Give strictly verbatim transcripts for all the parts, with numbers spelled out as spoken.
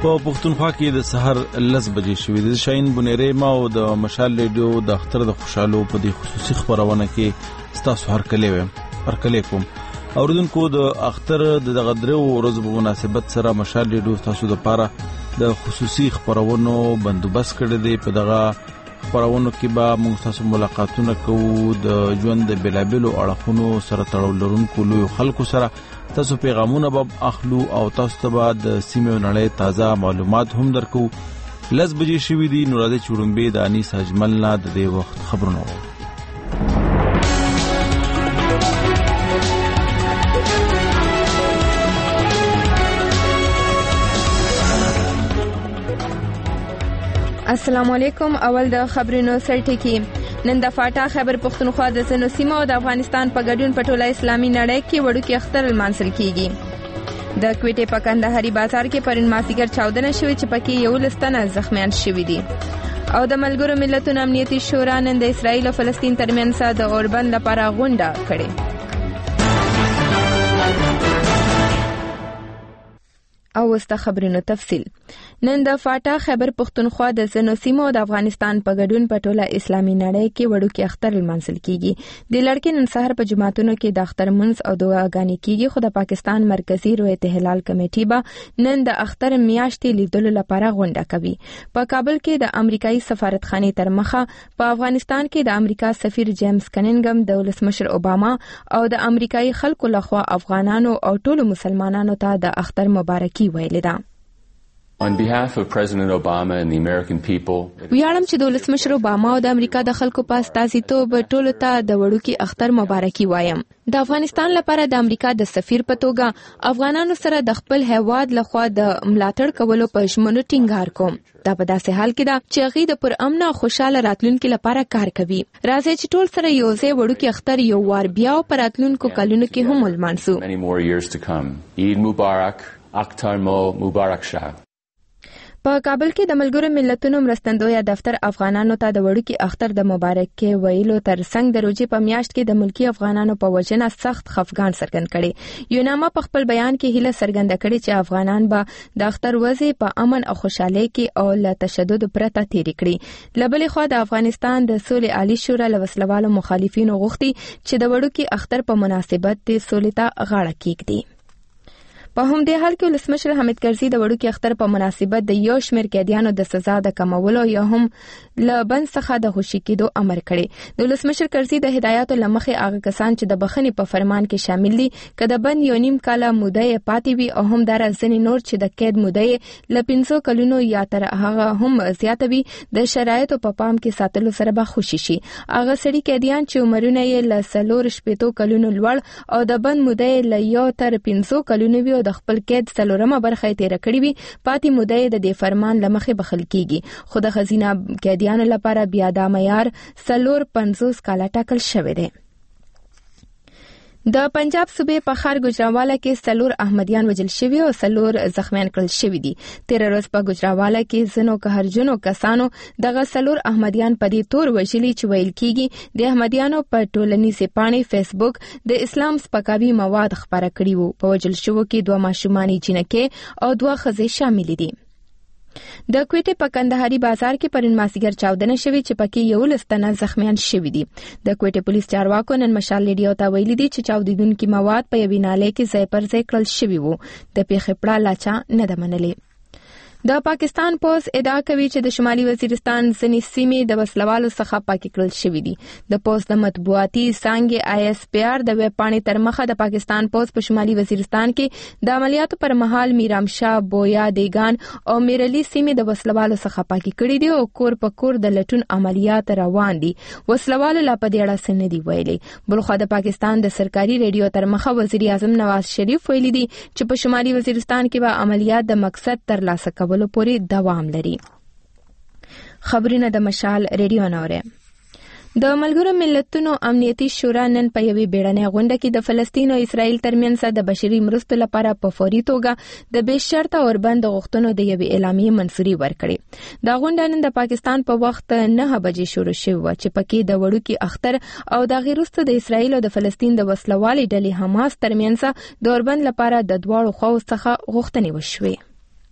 په پښتونخوا کې د سحر لس بجې شوې د شاهین بنيري ما او د مشال ریډیو د اختر د خوشحالو په دې خصوصي خبرونه کې ستاسو هر کله وې هر کله کوم اوردونکو د اختر د غدرو ورځ په مناسبت سره مشال ریډیو تاسو د پاره د خصوصي خبرونو بندوبست کړی دی. په دغه خبرونو کې به موږ تاسو ملاقاتونه کوو د ژوند د بلابلو اړخونو سره تړاو لرونکو لوی خلکو سره. تاسو پیغامونه به اخلو او تاسو ته به د سیمې نړۍ تازه معلومات هم درکو. لس بجې شوې دي نو راځي چورمبه د انیس اجمل نه د دې وخت خبرونه وو. السلام علیکم. اول د خبرونو سرټکی. نن د فاټا خیبر پختونخوا د سنو سیمو او د افغانستان په ګډون په ټوله اسلامي نړۍ کې وړوکی اختر لمانځل کیږي. د کوټې په کندهاري بازار کې پرون مازیګر چاودنه شوې چې پکې یو لستنه زخمیان شوي دي. او د ملګرو ملتونو امنیتي شورا نن د اسرائیل او فلسطین ترمنځ د اوربند لپاره غونډه کړې. او وسته خبرونو تفصیل. نن د فاټا خیبر پختونخوا د سنو سیمو د افغانستان په ګډون په ټوله اسلامي نړۍ کې وړوکی اختر لمانځل کیږي. د لړکې نن سحر په جماعتونو کې د اختر منځ او دعاګانې کیږي. خو د پاکستان مرکزی رویت هلال کمیټې به نن د اختر میاشتې لیدلو لپاره غونډه کوي. په کابل کې د امریکایي سفارتخانې تر مخه په افغانستان کې د امریکا سفیر جیمز کنینګم د ولسمشر اوباما او د امریکایي خلکو لخوا افغانانو او ټولو مسلمانانو ته د اختر مبارکي ویلې ده. On behalf of President Obama and the American people, ویاړم چې د ولسمشر اوباما او د امریکا د خلکو په استازیتوب ټولو ته د وړوکی اختر مبارکي وایم. د افغانستان لپاره د امریکا د سفیر په توګه افغانانو سره د خپل هیواد لخوا د ملاتړ کولو په ژمنو ټینګار کوم. دا په داسې حال کې ده چې هغه د پر امن او خوشاله راتلونکو لپاره کار کوي. راځي چې ټول سره یو ځای وړوکی اختر یو وار بیا په راتلونکو کلونو کې هم ولمانځو. many more years to come. Eid Mubarak, Akhtar Mo Mubarak Shah. په کابل کې د ملګرو ملتونو مرستندویه دفتر افغانانو ته د وړوکی اختر د مبارکي ویلو ترڅنګ د روزي په میاشت کې د ملکی افغانانو په وجنه سخت خفګان څرګند کړي. یوناما په خپل بیان کې هیله څرګنده کړې چې افغانان به د اختر ورځې په امن او خوشحالۍ کې او له تشدد پرته تیر کړي. لبلې خو د افغانستان د سولې عالی شورا له وسلوالو مخالفینو غوښتي چې د وړوکی اختر په مناسبت د سولې ته غاړه کېږدي. په همدې حال کې ولسمشر حامد کرزي د وړوکی اختر په مناسبت د یو شمېر قیدیانو د سزا د کمولو یا هم له بند څخه د خوشي کېدو امر کړی. د ولسمشر کرزي د هدایاتو لمخې هغه کسان چې د بخښنې په فرمان کې شامل دي که د بند یو نیم کاله موده یې پاتې وي او هم دره ځینې نور چې د قید موده یې له پنځو کلونو یا تر هغه هم زیاته وي د شرایطو په پام کې ساتلو سره به خوشي شي. هغه سړي قیدیان چې عمرونه یې له څلور شپېتو کلونو لوړ او د بند موده یې له یو تر پنځو کلونو وي د خپل قید څلورمه برخه یې تیره کړې وي پاتې موده یې د دې فرمان له مخې بخښل کیږي. خو د ښځینه قیدیانو لپاره بیا دا معیار څلور پنځوس کاله ټاکل شوی دی. د پنجاب صوبې په ښار ګجراواله کې څلور احمدیان وژل شوي او څلور زخمیان کړل شوي دي. تېره ورځ په ګجراواله کې ځینو قهرجنو کسانو دغه څلور احمدیان په دې تور وژلي چې ویل کېږي د احمدیانو په ټولنیزې پاڼې فیسبوک د اسلام سپکاوي مواد خپاره کړي وو. په وژل شوو کې دوه ماشومانې جینکې او دوه ښځې شاملې دي. د کوټې په کندهاري بازار کې پرون مازیګر چاودنه شوې چې پکې یو لستنه زخمیان شوي دي. د کوټې پولیس چارواکو نن مشال ریډیو ته ویلي دي چې چاودیدونکي مواد په یوې نالۍ کې ځای پر ځای کړل شوي وو. د پیښې پړه لا چا نه ده منلې. د پاکستان پوز ادعا کوي چې د شمالي وزیرستان ځینې سیمې د وسلوالو څخه پاکې کړل شوې دي. د پوز د مطبوعاتي څانګې آی اس پی آر د ویب پاڼې تر مخه د پاکستان پوز په شمالي وزیرستان کې د عملیاتو پر مهال میرام شاه، بویا، دیگان او میرلی سیمې د وسلوالو څخه پاکې کړې دي او کور په کور د لټون عملیات روان دي. وسلوالو لا په دې اړه څه نه دي ویلي. بلخوا د پاکستان د سرکاري ریډیو تر مخه وزیر اعظم نواز شریف ویلي دي چې په شمالي وزیرستان کې به عملیات د مقصد ترلاسه کول پورې دوام لري. خبرونه د مشال ریډیو نوره. د ملګرو ملتونو امنیتي شورا نن په یوې بیړنۍ غونډه کې د فلسطین او اسرائیل ترمنځ د بشري مرستو لپاره په فوري توګه د بې شرطه اوربند غوښتنو د یوې اعلامیې منظوري ورکړې. دا غونډه نن د پاکستان په وخت نه بجې شروع شوه چې پکې د وړوکی اختر او د غیرسته د اسرائیل او د فلسطین د وسلوالې ډلې حماس ترمنځ د اوربند لپاره د دواړو خواو څخه غوښتنې وشوې.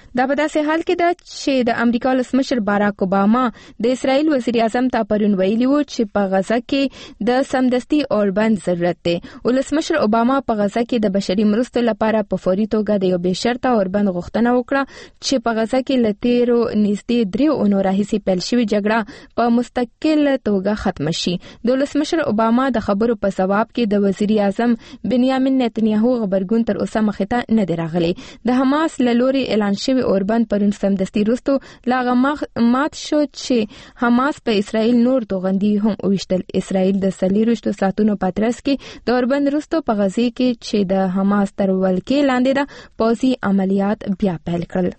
دا په داسې حال کې ده چې د امریکا ولسمشر باراک اوباما د اسرائیل وزیر اعظم ته پرون ویلي وو چې په غزه کې د سمدستي اوربند ضرورت دی. ولسمشر اوباما په غزه کې د بشري مرستو لپاره په فوري توګه د یو بې شرطه اوربند غوښتنه وکړه چې په غزه کې له تیرو نږدې دریو اونو راهیسې پیل شوې جګړه په مستقل توګه ختم شي. د ولسمشر اوباما د خبرو په ځواب کې د وزیر اعظم بنیامین نتنیاهو خبرګون تر اوسه مخې ته نه دی راغلی. د حماس له لوري اعلان شوی اوربند پرون سمدستي وروسته لا مات شو چې حماس په اسرائیل نور توغندي هم وشتل. اسرائیل د څلورویشتو ساعتونو په ترڅ کې د اوربند وروسته په غزه کې چې د حماس تر ولکې لاندې ده پوځي عملیات بیا پیل کړل.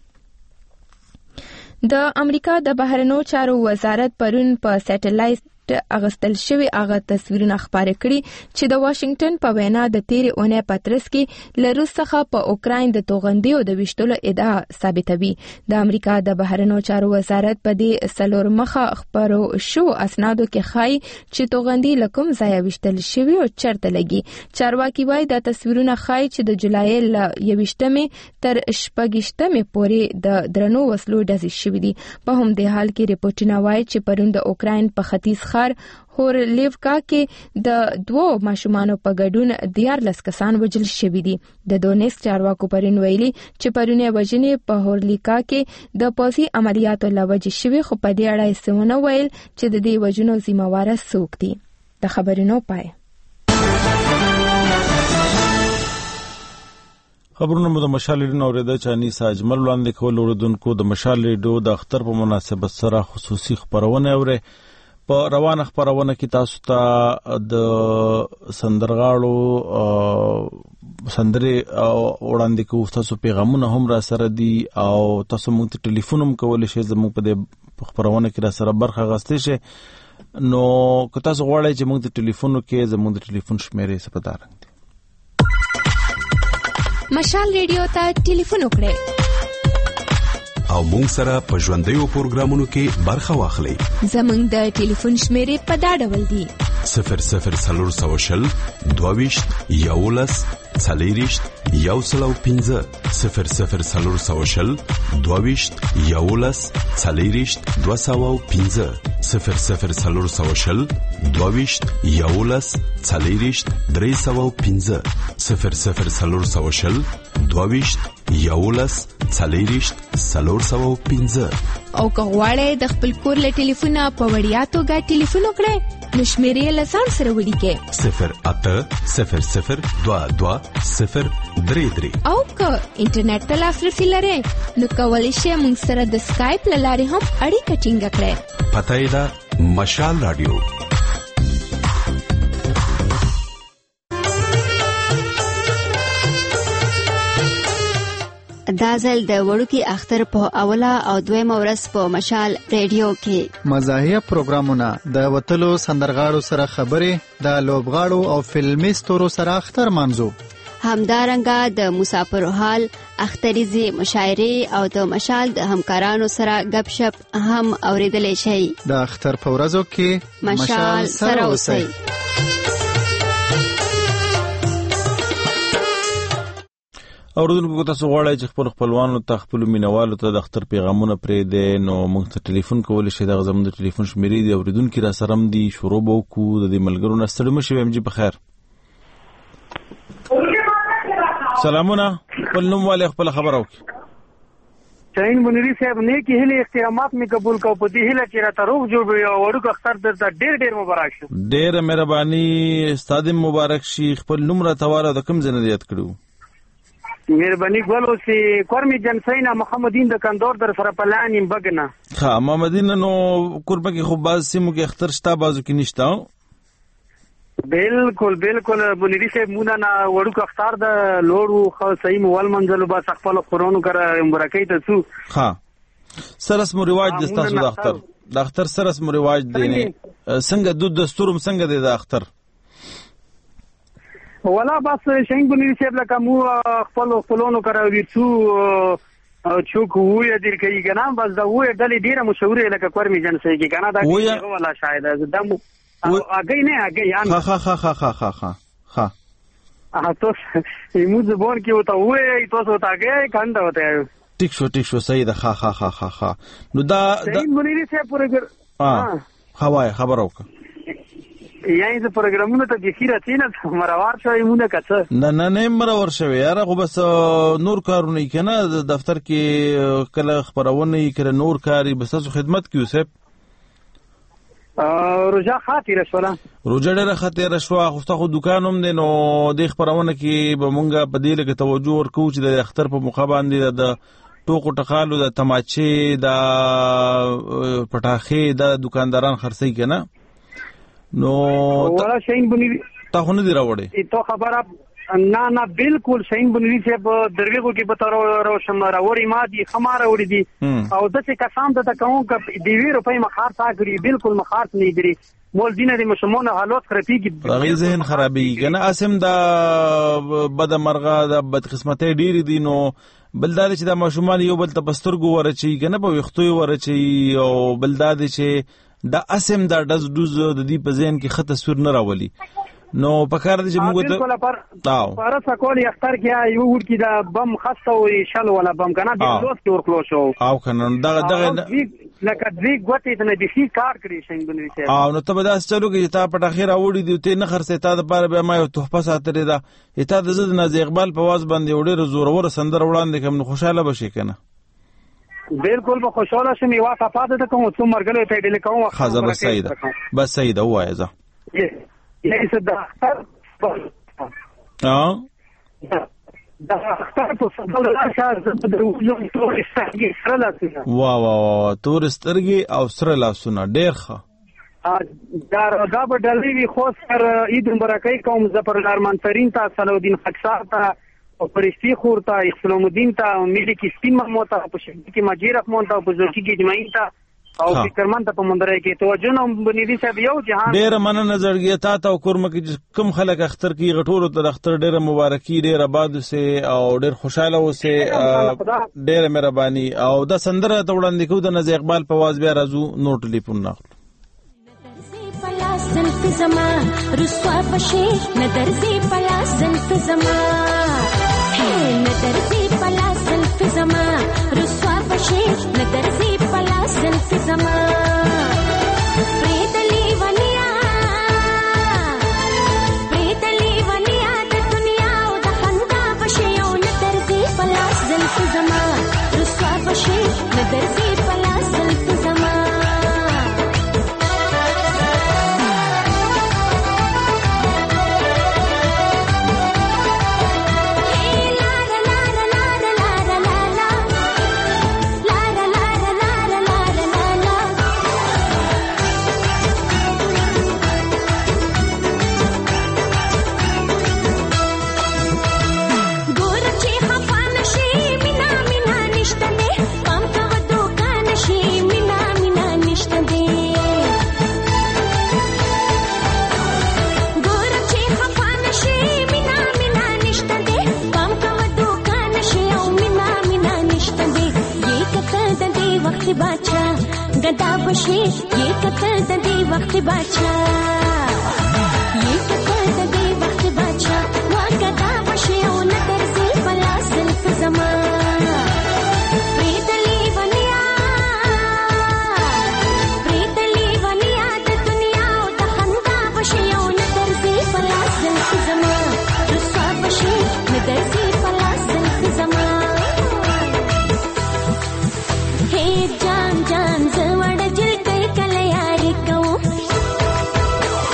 د امریکا د بهرنیو چارو وزارت پرون په سټلایټ اغستل شوی هغه تصویرونه خبرې کړي چې د واشنگټن په وینا د تیرې اونۍ په ترڅ کې له روس څخه په اوکراین د توغندیو د وشتلو ادعا ثابتوي. د امریکا د بهرنیو چارو وزارت په دې څلور مخه خبرو شو اسنادو کې ښایي چې توغندي له کوم ځایه وشتل شوی او چیرته لګي. چارواکي وایي دا تصویرونه ښایي چې د جولای له یویشتمې تر شپږیشتمې پورې د درنو وسلو ډزې شوې دي. په همدې حال کې ریپورتونه وایي چې پرون د اوکراین په ختیځ هورلیوکا کې د دوو ماشومانو په ګډون دیارلس کسان وژل شوي دي. د دونیسک چارواکو پرون ویلي چې پرونی وژنې په هورلیوکا کې د پوځي عملیاتو له وجې شوي، خو په دې اړه یې څه ونه ویل چې د دې وژنو ذمہواره څوک دي. د خبرونو پای. خبرونه مو د مشال ریډیو اوریدل چې انیسا اجمل وړاندې کول. اوریدونکو د مشال ریډیو د اختر په مناسبت سره خصوصي خبرونه اوري. په روانه خبرونه کې تاسو ته د سندرغاړو سندري وړاندې کوو. تاسو پیغامونه هم را سره دي او تاسو موږ ته ټلیفون هم کولی شئ زموږ په دې خبرونه کې را سره برخه اخیستی شئ. نو که تاسو غواړئ چې موږ ته ټلیفون وکړئ زموږ د ټلیفون شمیرې څه په دا رنګ دي. مشال ریډیو ته ټلیفون وکړئ او مونږ سره په ژوندیو پروګرامونو کې برخه واخلئ. زموږ د ټلیفون شمیرې په دا ډول دي: صفر صفر څلور سوه شل دوه ویشت یولس څلېرویشت یو سل او پنځه صفر صفر څلور سوه شل دوه ویشت یولس څلېرویشت دوه سوه او پنځه صفر صفر څلور سوه شل دوه ویشت یولس څلېرویشت درې سوه او پنځه صفر صفر څلور سوه شل دوه ویشت یولس څلېرویشت څلور سوه او پنځه. او که غواړئ د خپل کور له ټلیفونه په وړیا توګه ټلیفون وکړئ نو شمیرې له ځان سره ولیکئ: صفر اته صفر صفر دوه دوه صفر درې درې. او که انټرنیټ ته لاسرسي لرئ نو کولی شئ موږ سره د سکایپ له لارې هم اړیکه ټینګه کړئ. پته یې ده مشال رادیو. دا ځل د وړوکی اختر په اوله او دویمه ورځ په مشال ریډیو کې مزاحیه پروګرامونه د وتلو سندرغاړو سره خبرې، د لوبغاړو او فلمي ستورو سره اختر منځو، همدارنګه د مسافرو حال، اختریزي مشاعرې او د مشال د همکارانو سره غپ شپ هم اوریدلی شي. د اختر په ورځو کې مشال سره اوسئ. اوردونکو تاسو غواړئ چې خپل خپلوانو ته خپل مینوالو ته د اختر پیغامونه پرې دي نو موږ ته ټلیفون کولی شئ. دغه زموږ د ټلیفون شمیرې دي. اوریدونکي را سره هم دي. شروع به وکړو. د دې ملګرو نه ستړي مه شئ. ام جي په خیر. سلامونه. خپل نوم والي خپل خبره وکړي. شاهین منیری صاحب نیکی هیله اختیارات می قبول کو په دې هیله چې را تروغ جوړ وي او ورکو اختر درته ډېر ډېر مبارک شي. ډېر مهرباني. استاد مبارک شي. خپل نوم را تواله د کوم ځای نه یاد کړو؟ مهرباني ګولو سي کورمي جنسینا محمدین د کندور در سره پلانیم بګنا. ها محمدین نو قربه کې خو باز سیمو کې اختر شتا بازو کې نشتا. بالکل بالکل منیری صاحب مونږ نه وړو اختر د لورو خو صحیح مول منځلو با خپل قرانو کرا مبارکي ته څو. ها سرس مو رواج د تاسو د اختر د اختر سرس مو رواج دی نه څنګه د دستورم څنګه دی د اختر؟ ولا بس شاهین منیری صاحب لکه مو خپل خپلونو کرا ورڅو چوک وې دیر کوي کنه بس دا وې ډلې ډیره مشهوره لکه کورمي جنسي کې کنه دا کې ولا شاید دا مو اگې نه اگې یان ها ها ها ها ها ها ها اه تو یمو زبون کې وته وې تاسو ته اگې کنده وته ټیک شو ټیک شو صحیح ده. ها ها ها ها ها نو دا شاهین منیری صاحب پروګرام ها هواي خبر وکړه یای ز پروګرامونه ته د خیره تینه مروار شوی مونږه کڅ نه نه نه مرور شوی یاره خو بس نور کارونه کنه دفتر کې کله خبرونه کړه نور کاری بس تاسو خدمت کیو صاحب روجا خاطر شولا روجا ډیره خاطر شو خو تاسو دکانوم دی نو د خبرونه کې به مونږه په دې لګه توجه ورکو چې د اختر په مخه باندې د ټوکو ټقالو د تماچې د پټاخې د دکانداران خرڅي کنه نو ولا شاهین بنيري تا خو نه دی راوړې ته خبره نه نه بالکل شاهین بنيري صاحب درویغو کې به تر روشم راوړی ما دي خماره وړي دي او د څه کسان ته کوم ک دی وی روپۍ مخار تا کړی بالکل مخار نه دی مول دینه د مشمونه حالات خرابېږي هغه ذهن خرابېږي کنه اسم دا بد مرغه د بد قسمتۍ ډېری دي نو بلداد چې د مشمون یو بل تپسترګو ورچی کنه په وختوي ورچی او بلداد چې دا اسم دا دز دوز د دې په ذهن کې خط تصویر نه راولي نو په کار دي چې موږ ته تاو پر سکول اختر کې یو ور کې دا بم خسته او شل ولا بم کنه د دوست کې ورکلو شو او کنه دا دا لکه دې غوته ته نه دي کار کړی څنګه بنوي شه او نو ته به دا چلو کې تا په اخر اوړي دي ته نه خرڅه تا د پاره به ما یو تحفه ساتره دا اته د زد ناز اقبال په واز باندې وړي زور ور سندر وړاندې کوم خوشاله بشي کنه بالکل به خوشاله شم یو صفاده ته کوم څو مرګلو ته ډیل کوم خزه بس سیده بس سیده وایي زه یې څه دا ها دا اختر په فضل راشه زه د وجود تور سترګې سره لاسونه وا وا وا تور سترګې او سره لاسونه ډېر ښه دا دا به ډلې وي خو سر عید مبارکۍ کوم زفر لارمنترین ته صلاحالدین خکسار ته او پرشتي خور ته اسلام الدین ته ملي کې سپین محمود ته په شهید کې ماجی رحمان ته په زوکی کې اجماعین ته او فکرمن ته په مندرای کې توجه نو بنيدي صاحب یو جهان ډېر مننه نظرګی تا ته کورم کې کم خلک اختر کې غټورو ته اختر ډېر مبارکي ډېر آباد سه او ډېر خوشاله اوسه ډېر مهرباني او د سندره ته وړاندې کو د نز اقبال په واز بیا راځو نو ټلیفون ناخلو زلف زما رسوا پشي نظر زی پلا زلف زما نظر زی پلا زلف زما رسوا پشي نظر زی پلا زلف زما پریدلی ونیا پریدلی ونیا د دنیا او د خندا پشي او نظر زی پلا زلف زما رسوا پشي نظر زی پلا زلف زما गदा बशे ये कतर दे वक्त बाचा ये कतर दे वक्त बाचा वा गदा बशे ओ नदर से पला सिल्फ जमा प्रीतली वनिया प्रीतली वनिया द दुनिया ओ द खंदा बशे ओ नदर से पला सिल्फ जमा रुसवा बशे नदर से पला सिल्फ जमा हे जान जान जवड़ जिल कई कल यार कहूं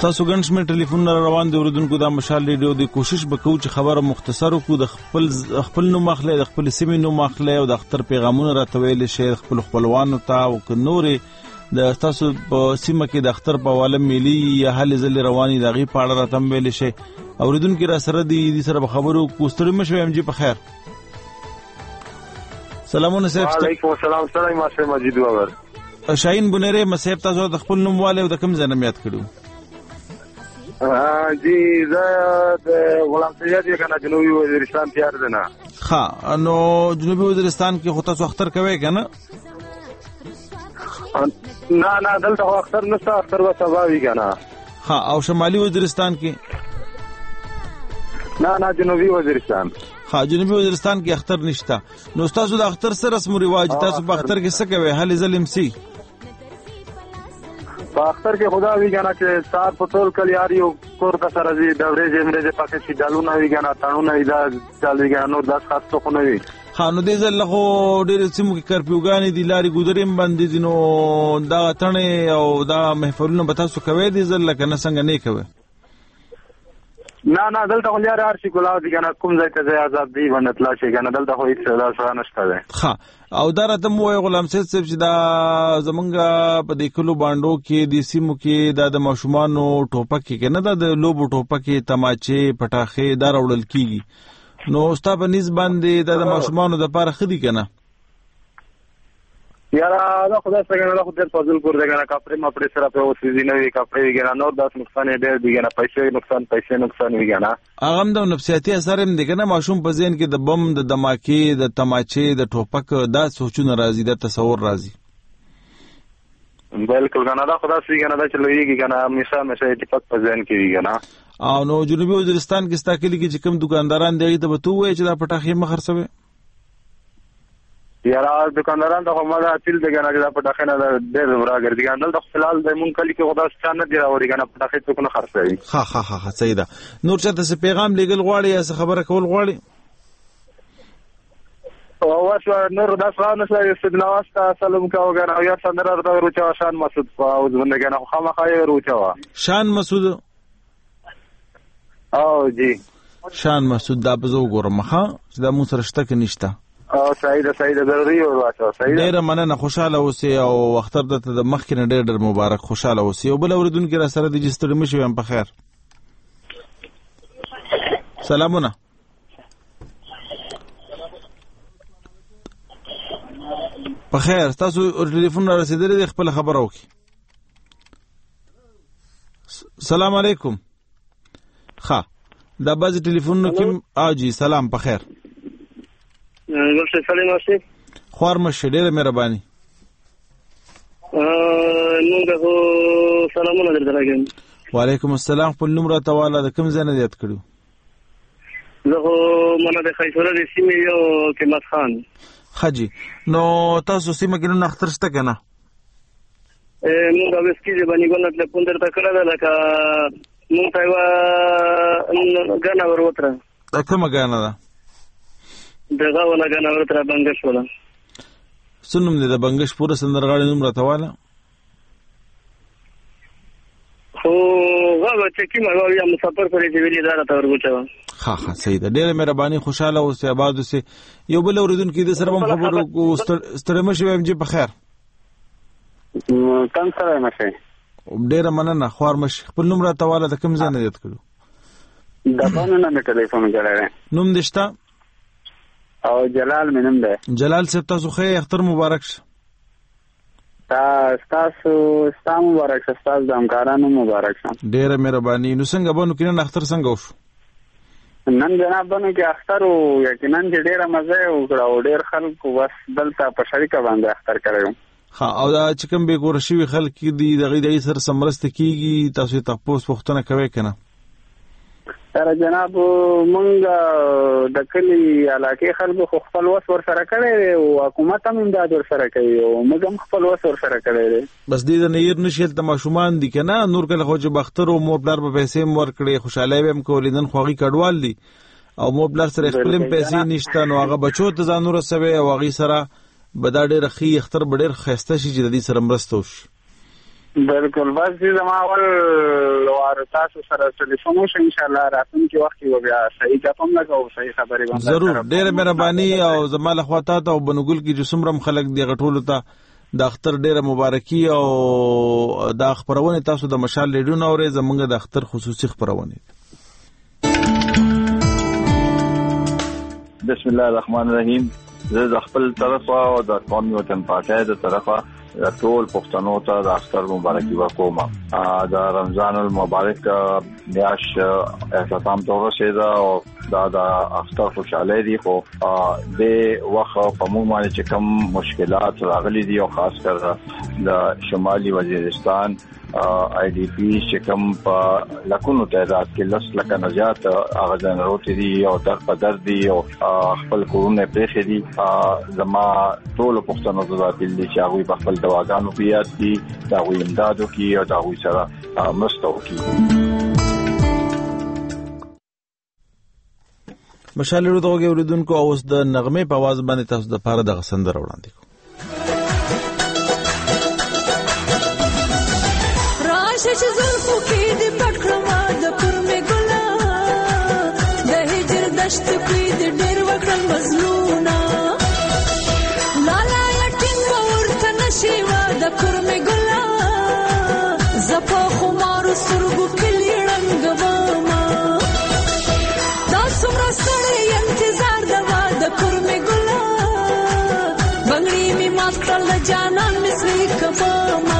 تاسو ګڼ شمېر ټلیفونونه روان دي اوریدونکو دا مشال ریډیو دی کوشش وکړو چې خبره مختصر وکړو د خپل خپل نوم اخلي د خپل سیمې نوم اخلي او د اختر پیغامونه راته ویل شي خپل خپلوانو ته او نورې د تاسو په سیمه کې د اختر په حواله ملي یا هلې ځلې رواني د هغې په اړه راته ویل شي اوریدونکي را سره دي دې سره به خبرو وکړو ستړي مه شوئ ام جي په خیر سلامونه صاحب وعلیکم السلام سلام ماسه مجید باور شاهین بنيري مصیب تاسو د خپل نوم والے او د کوم ځای نه یاد کړو جی زه د غلام سید یم کنه جنوبي وزیرستان تیار ده نه ها نو جنوبي وزیرستان کې خو تاسو اختر کوي کنه نه نه دلته اختر نشته اختر و سبا وی کنه ها او شمالي وزیرستان کې نه نه جنوبي وزیرستان ها جنوبي وزیرستان کې اختر نشته نو تاسو د اختر سره رسم او رواج تاسو په اختر کې څه کوي هلې ظلم سي په اختر کې خدا وی کنه چې سات په ټول کلیاري او کور ته سره دي د ورځې مرزه پکې چې دالونه وی کنه تاونه دا چالي کنه نو داس خاص څه نه وی ها نو دې ځل له ډېر سیمو کې کرپیوګانی دي لاري ګودریم باندې دي نو دا تنه او دا محفلونه به تاسو کوي دې ځل لکه نه څنګه نه کوي نه نه دلته خو لري هر شي کولاو دي کنه کوم ځای ته آزاد دی باندې تلا شي کنه دلته خو هیڅ لا څه نشته ده ها او دا راته مو غلام سید صاحب چې دا زمونږ په دې کلو باندې کې د سیمو کې دا د ماشومانو ټوپک کې کنه دا د لوبو ټوپک تماچې پټاخې دا راوړل کیږي نو ستا په نس باندې دا د ماشومانو د پاره خدي کنه یاره دا خدای څنګه نه خدای فضل کور دی کنه کپڑے ما پرې سره په وسې نه وی کپڑے ویګا نو داس نقصان ډېر دی کنه پیسې نقصان پیسې نقصان ویګا نه هغه د نفسیاتي اثر هم دی کنه ماشوم په ذهن کې د بم د دماکې د تماچې د ټوپک دا سوچونه راځي د تصور راځي بالکل کنه دا خدای څنګه کنه دا چلويږي کنه همیشه همیشه ټپک په ذهن کې وی کنه او نو جنوبي وزیرستان کې ستا کلی کې چې کوم دکانداران دی ته به تو وای چې دا پټاخې مخرسوي یاره دکانداران ته کومه اصل دی کنه دا پټاخې نه ډېر راګرځي کنه دلته خلال د مونږ کلی کې خدای څنګه نه دی راوړي کنه پټاخې څوک نه خرڅوي ها ها ها صحیح ده نور چاته څه پیغام لګل غواړي یا څه خبره کول غواړي او واسه نور دا څنګه نشي استدنواستا سلام کا وګره یا څنګه راته ورچا شان مسعود او ځنه کنه خامخا یې ورچا شان مسعود او جی شان مسعود دا بزو ګورم ها چې دا مو سره شته کې نشته او سعید سعید ضروري او واچو سعید ډیر مننه خوشاله اوسئ او اختر د مخکې نه ډیر ډیر مبارک خوشاله اوسئ او بل اوریدونکو را سره د جستړ مشو هم په خیر سلامونه په خیر تاسو ټلیفون را رسیدلی دی خپل خبر وکي سلام علیکم ها دا باز ټلیفون کوم اجي سلام په خیر ورشه سلام واسي خوار مشه ډیره مهرباني ا نو دغه سلامونه درته راغلم وعلیکم السلام خپل نوم را تواله د کوم ځای نه یاد کړو زه مونږ د خیسوره د سیمې یو قیمت خان خجی نو تاسو سیمه کې نو اختر شته کنه ا نو دا وسکی چې باندې ګل ته پوندر تا کړه دا لکه نو تایوا غانا وروتره دا کومه غانا ده دغه ولا غانا وروتره بنگش ولا سنوم دې د بنگش پوره سندرغاړي نوم راته خو هغه چې کیمه یا مسافر پرې دی ویلي دا راته ورغوچا ها ها صحیح ده ډېر مهرباني خوشاله اوسئ آباد اوسئ یو بل اوریدونکو د سره هم خبرو ستړي مشي ويم چې په خیر کم سره مشه ډېر مننه خوار مشي خپل نوم راته واله د کوم ځای نه یاد کړو د باندې نه ټلیفون غواړم نوم دشتا او جلال مینم ده جلال صاحب تاسو خیر اختر مبارک شه تا تاسو ستاسو مبارک شه تاسو د همکارانو مبارک شه ډېر مهرباني نو څنګه بنو کینن اختر څنګه وشو نن جناب بنو کې اختر او یقینا ډېر مزه وکړه او ډېر خلکو بس دلته په شریکه باندې اختر کړو ها او دا چې کوم به ګور شي خلک دي دغه د سر سمرست کیږي تاسو ته پوس پختنه کوي کنه سره جناب مونږ د کلی علاقې خلکو خو خپل وس ور سره کړی او حکومت هم امداد ور سره کوي او موږ هم خپل وس ور سره کړی بس دې د نیر نشیل ته ماشومان دي کنه نور کله خو چې بختر او مور بلار په پیسې مور کړی خوشاله ويم کولې نن خوغي کډوال دي او مور بلار سره خپل پیسې نشته نو هغه بچو ته ځانور سوي او هغه سره بدا ډېر خي اختر ډېر خسته شي چې د دې سره مرسته وشي بالکل بس زما اول وار تاسو سره ټلیفون وشو ان شاء الله راتلونکي وخت کې بیا صحیح کوم لګو صحیح خبرې باندې ضرور. ډېر مهرباني او زما له خوا ته او بنګل کې جسمرم خلک دی غټولو ته د اختر ډېره مبارکي او د خبرونه تاسو د مشال لیډو نورې زمونږ د اختر خصوصي خبرونه. بسم الله الرحمن الرحیم. زه د خپل طرفه او د قومي وطن پارټۍ د طرفه ټول پښتنو ته د اختر مبارکي ورکوم. د رمضان المبارک میاش اختتام ته ورسېده او دا د اختر خوشاله دي خو د وخت په موږ باندې چې کوم مشکلات راغلي دي او خاص کر د شمالي وزیرستان آی ډی پی چې کوم په لکونو تعداد کې لس لکه نه زیات هغه ضرورت دي او در په در دي او خپل کورونه پرېښي دي. زما ټول پښتنو ته د دې چې هغه په خپل دواګانو پیات دي دا وي امدادو کې او دا وي سره مرسته وکړي. مشال ورو دغه اوریدونکو اوس د نغمه په आवाज باندې تاسو د پاره د غسندر وړاندې کو. راشه چې زلفو کې دې پټ کړم د کورمه ګلا د هجر دشت کې دې ډېر وکړل مظلومنا لالا یټینګ ورته نشي وا د کورمه ګلا زپو خمار سرګو کې لړنګ ما تاسو مرسته انتظار دوا د کورمه ګلا بنگړي می ماستل جانان مسلی کبما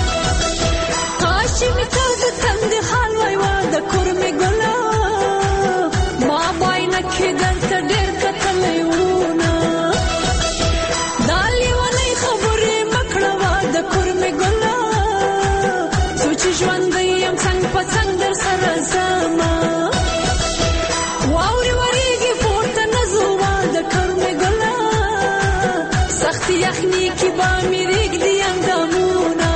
کاشي می تر تند حال وای وا د کورمه ګلا ما بای نه کېدل ته ډېر کتلې ونه دالي ولې خبرې مکړه وا د کورمه ګلا سوچ ژوند یم څنګه پڅنګ در سره زما واوري وريږي پورته نزوا د کورمه ګلا سخت یخني کې با مې رېګ دی اندامونه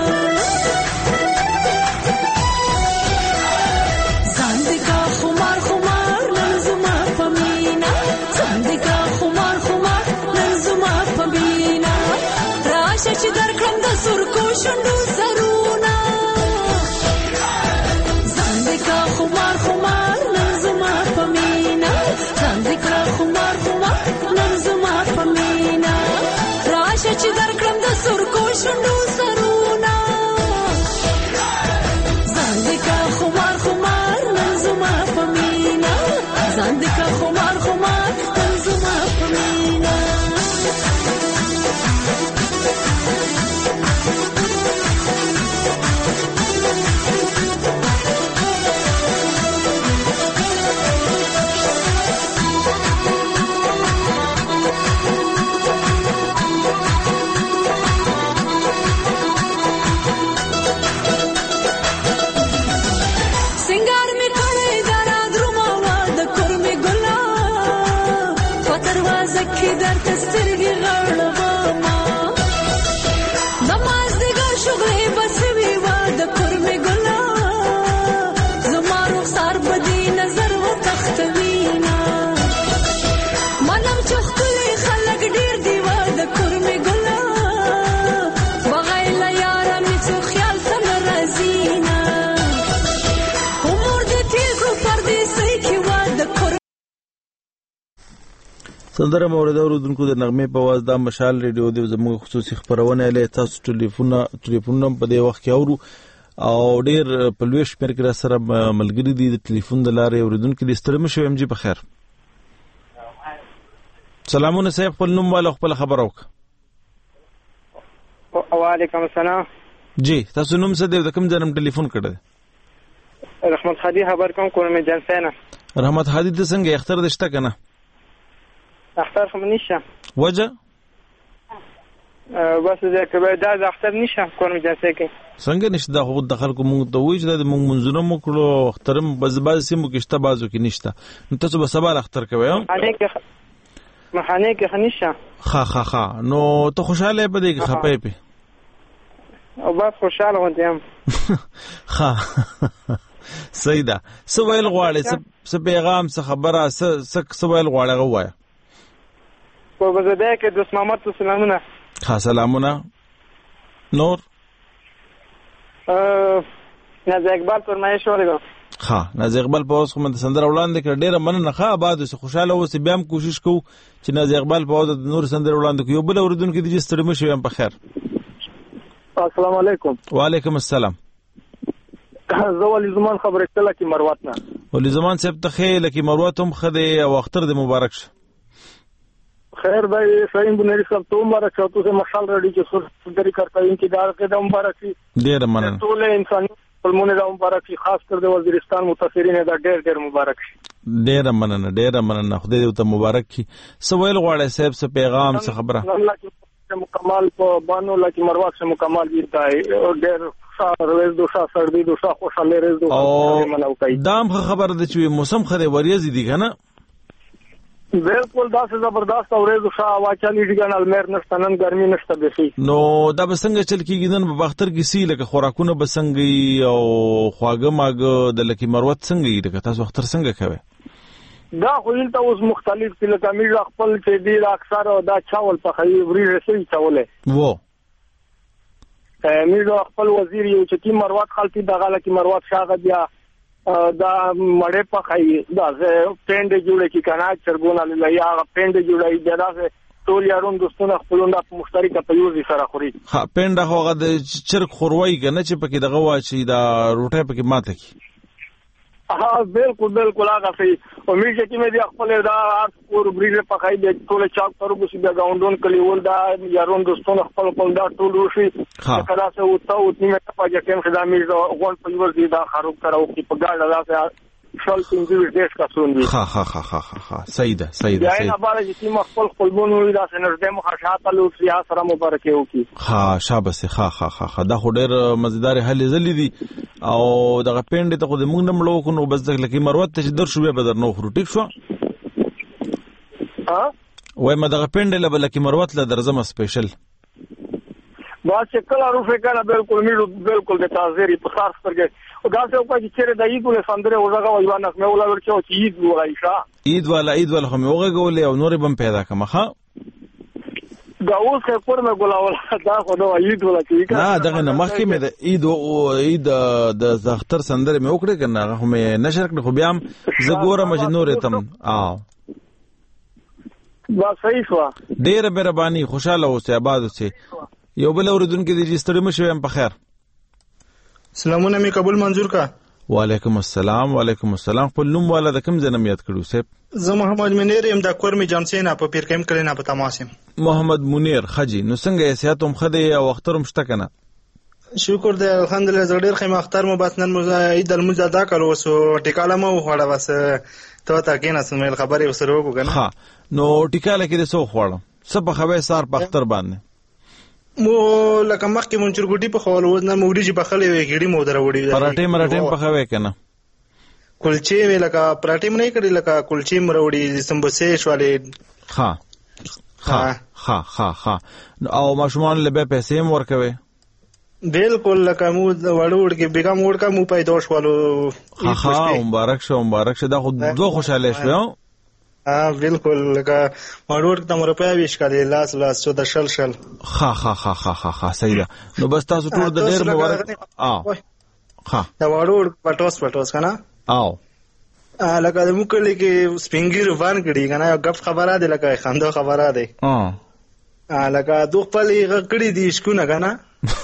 زندګا خمار خمار لزما پمینا زندګا خمار خمار لزما پمینا راشه چې درکړم د سر کو شندو سرونه زندګا خمار خمار لزما پمینا زندګا خمار خمار لزما پمینا راشه چې درکړم د سر کو شندو سرونه زندګا خمار خمار لزما پمینا زندګا خمار خمار لزما پمینا سنگار می کړه درا درما وا د کورمه ګلا په دروازه کې درته سترګې غړوما نماز دې شغلې بس وی وا د کورمه ګلا زما رخسار بدی نظر و تختوینا منم چختلې خلک ډېر دی وا د کورمه ګلا بغایله یار می څو خیال سم رازینا سندره مورد اوردونکو د نغمه په आवाज د مشال ریډیو د زموږ خصوصي خبرونه له تاسو ټلیفون ټلیفون په دې وخت کې اورو او ډیر په لوي شمیر کې سره ملګری دي د ټلیفون د لارې اوردونکو د سترم شو ام جی په خیر. سلامونه صاحب خپل نوم والا خپل خبر وک. وعلیکم السلام. جی تاسو نوم څه دی د کوم ځای ټلیفون کړی؟ رحمت هادي خبر کوم کورمه جنسینا. رحمت هادي د څنګه اختر دشته کنه؟ اختر خو نشم. وجه؟ بس دا کبه دا اختر نشم کورمه جنسه کې. څنګه نشته د خو د خلکو مونږ ته وایي چې د مونږ منځونه مو کړو اخترم بز باز سیمو کې شته بازو کې نشته. نو تاسو به سبا اختر کوئ؟ مخانه کې مخانه کې خنیشه. ها ها ها نو ته خوشاله به دې خپې په. او بس خوشاله وندم. ها سیدا سوال غواړي څه پیغام څه خبره څه سوال غواړي غواړي په بزده کې د محمد سلامونه ها سلامونه نور نازي اقبال فرمایش ولګو ها نازي اقبال په اوس کوم د سندره وړاندې کړ ډیره مننه ښه آباد اوسه خوشاله اوسه بیا هم کوشش کوو چې نازي اقبال په اوس د نور سندره وړاندې کوو بل اوردونکو د جستړي مشو هم په خیر السلام علیکم وعلیکم السلام زه ولي زمان خبرې کله کې مروت نه ولي زمان صاحب ته خې لکه مروت هم خده او اختر د مبارک شه خیر بھائی شاہین بنری صاحب تو مبارک شه تو سے مشال ریډي چې سر دری کرتا ان کی دار کې د مبارک شي ډیر مننه ټول انساني فلمونه د مبارک شي خاص کر د وزیرستان متاثرین دا ډیر ډیر مبارک شي ډیر مننه ډیر مننه خدای دې ته مبارک کی سویل غواړي صاحب څه پیغام څه خبره الله مکمل په بانو لکه مروت سے مکمل ویتای ډیر روز دوشا سردی دوشا خوشاله روز دوشا منو کوي دام خبر د چې موسم خره وریځ دي کنه بالکل دا څه زبردست اورې دوشا واچالي دي کنه المیر نستنن ګرمي نشته بشي نو دا بسنګ چل کیږي نن په اختر کې سی لکه خوراکونه بسنګي او خواګه ماګه د لکه مروت څنګه دي تاسو اختر څنګه کوي دا خو دلته اوس مختلف دي لکه میږه خپل چې دی اکثر دا چاول په خي وریږي سي چاوله وو میږه خپل وزیر یو چې کی مروت خلتي دغه لکه مروت شاغه بیا دا مړې په خي دا پند جوړه کی کنه چرګونه لیا پند جوړه دی دا ټول یارون دوستونه خپلونه په مشترکه په یوځي سره خوري ها پند هغه د چرګ خوروي کنه چې پکې دغه واچي دا روټه پکې ماته کی ها بالکل بالکل هغه سي امید چې مې د خپل دا اور بریډ په خای د ټول چاک پرو بس بیا گاوندون کلیول دا یارون دوستونه خپل خپل دا ټول وشي کله څه وته او نیمه په چې کوم خدای مې غون په ور دي دا خروب کراو کی په ګاډه دا شل پنځه دیش کا سون دي ها ها ها ها ها سیده سیده یا نه بار چې ما خپل خپلونه دا سنرده مخاطه لو سیا سره مبارکي وکي ها شابه ها ها ها دا خډر مزیدار حل زلی دي او دغه پند ته خو د مونږ نمړو کو نو بس د لکه مروت ته در شو به بدر نو خرو ټیک شو ها وای ما دغه پند له لکه مروت له درزم سپیشل با چې کله روفه کنه بالکل میړو بالکل د تازری په خاص پرګه او دا څه په چې چیرې د عید له سندره ورغه وای باندې مې ولا ورچو چې عید وای ښا عید والا عید والا هم وګه ګولې او نور بم پیدا کما ښا دا اوس کې پر مې ګولاول دا خو نو عید ولا کې نه دغه نه مخکې مې د عید او عید د زختر سندره مې وکړه کنه هغه مې نشر کړ خو بیا هم زه ګورم چې نور تم او با صحیح شو ډېر مهرباني خوشاله اوسه آباد اوسه یو بل اوردونکو د جستړي مشو هم په خیر سلامونه می قبول منظور کا وعلیکم السلام وعلیکم السلام خپل نوم والا د کوم ځنم یاد کړو سپ زه محمد منیر ام د کور می جانسین په پیر کم کړي نه په تماسم محمد منیر خجی نو څنګه حیثیت هم خدای او اخترم شته کنه شکر دې الحمدلله زه ډیر خیم اختر مو بس نن عید المزه دا کړو سو ټیکاله مو وړه بس ته تا کې نه سمېل خبرې وسره وکړه کنه ها نو ټیکاله کې د سو خوړم سب خبره سار په اختر باندې مو لکه مخکې مونږ چرګوټي په خول وزنه موريجي په خلې وې ګړي مو دروړي پراټې مراټې په خوي کنه کلچې وی لکه پراټې مې کړې لکه کلچې مروړي سمبوسې شوالې ها ها ها ها ها او ماشومان له به پیسې مور کوي بالکل لکه مو وړوړ کې بیګم وړ کا مو پیدا شوالو ها ها مبارک شو مبارک شه دا خو دوه خوشاله شو ها بالکل لکه وړوړ ته مور په ویش کړي لاس لاس سو د شل شل ها ها ها ها ها ها صحیح نو بس تاسو ټول د ډیر مبارک او ها دا وړوړ پټوس پټوس کنه او لکه د موکل کې سپینګیر وان کړي کنه غف خبره ده لکه خنده خبره ده اه لکه دوه پلي غکړي دي شکونه کنه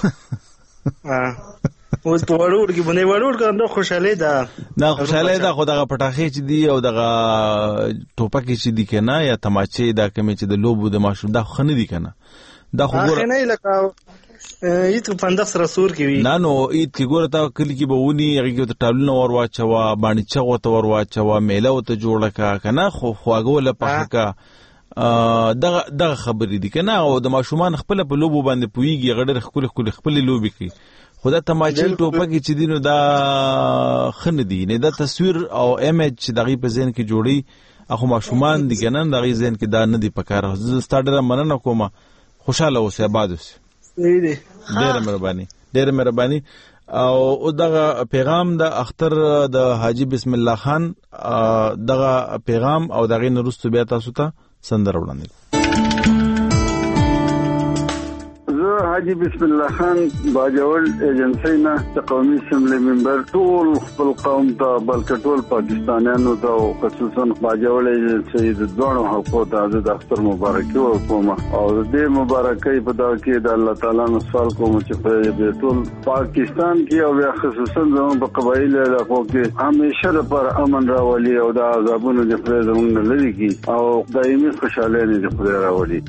اه اوس په وړوړ کې باندې وړوړ کنه خوشاله ده نه خوشاله ده خو دغه پټاخې چې دی او دغه ټوپکې چې دی کنه یا تماچې دا کوم چې د لوبو د ماشوم دا خنه دی کنه دا خو ګور نه لکه ایت پندخ سره سور کې وی نه نو ایت کې ګور تا کلی کې بهونی هغه کې ته ټالونه ور واچوا باندې چغو ته ور واچوا میله او ته جوړه کا کنه خو خواګول په کا دغه دغه خبرې دي کنه او د ماشومان خپل په لوبو باندې پویږي غړي خپل خپل خپل لوبي کوي خدا تماچل ټوپکې چې دینو دا خن دي نه دا تصویر او ایمیج دغه په ذهن کې جوړي اخو ماشومان دي کنه دغه ذهن کې دا نه دي پکاره ستاډره مننه کومه خوشاله اوسه آباد اوسه ډېر مهرباني ډېر مهرباني او دغه پیغام د اختر د حاجی بسم الله خان دغه پیغام او دغه نورستو بیا تاسو ته سندر وړاندې حاجی بسم الله خان باجوړ ایجنسی نه د قومي اسمبلی ممبر ټول خپل قوم ته بلکې ټول پاکستانیانو ته خصوصا باجوړ ایجنسی د دوه حقوقو ته د اختر مبارکي ورکوم او د مبارکي په دا کې د الله تعالی نو سوال کوم چې په ټول پاکستان کې او خصوصا زموږ په قبایل علاقو کې همیشه لپاره امن راولي او د عذابونو د خدای زموږ لري کی او دایمي خوشاله دي د خدای راولي.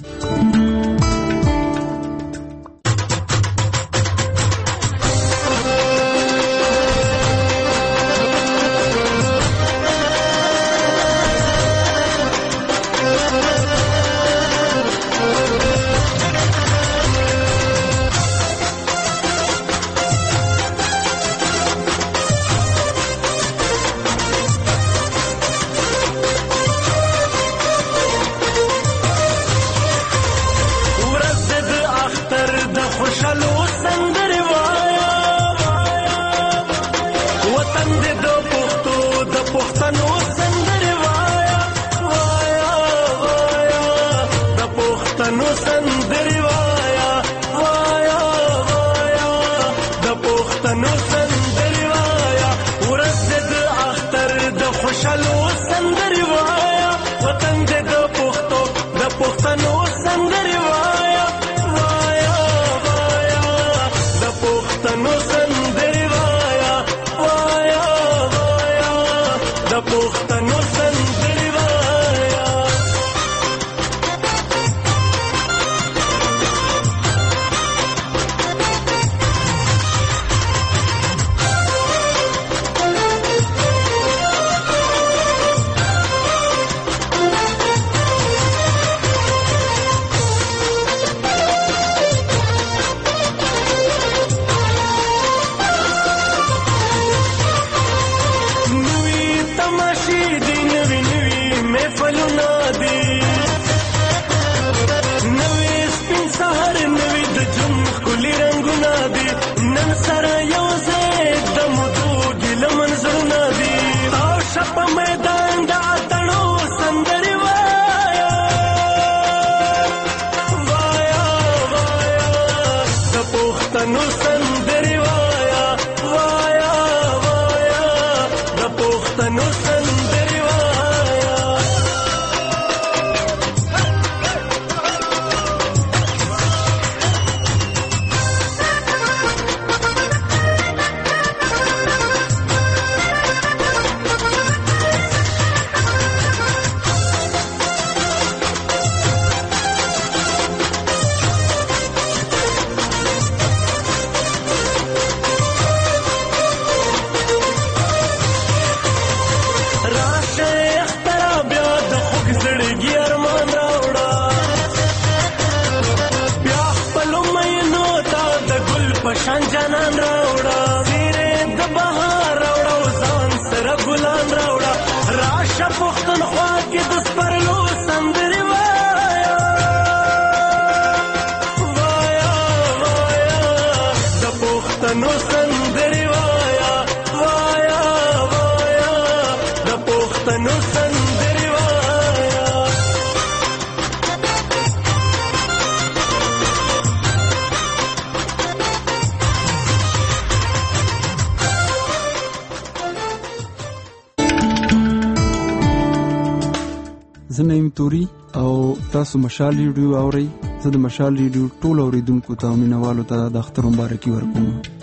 تاسو مشال ریډیو اورئ. زه د مشال ریډیو ټول اوریدونکو ته مینوالو ته د اختر مبارکي ورکوم.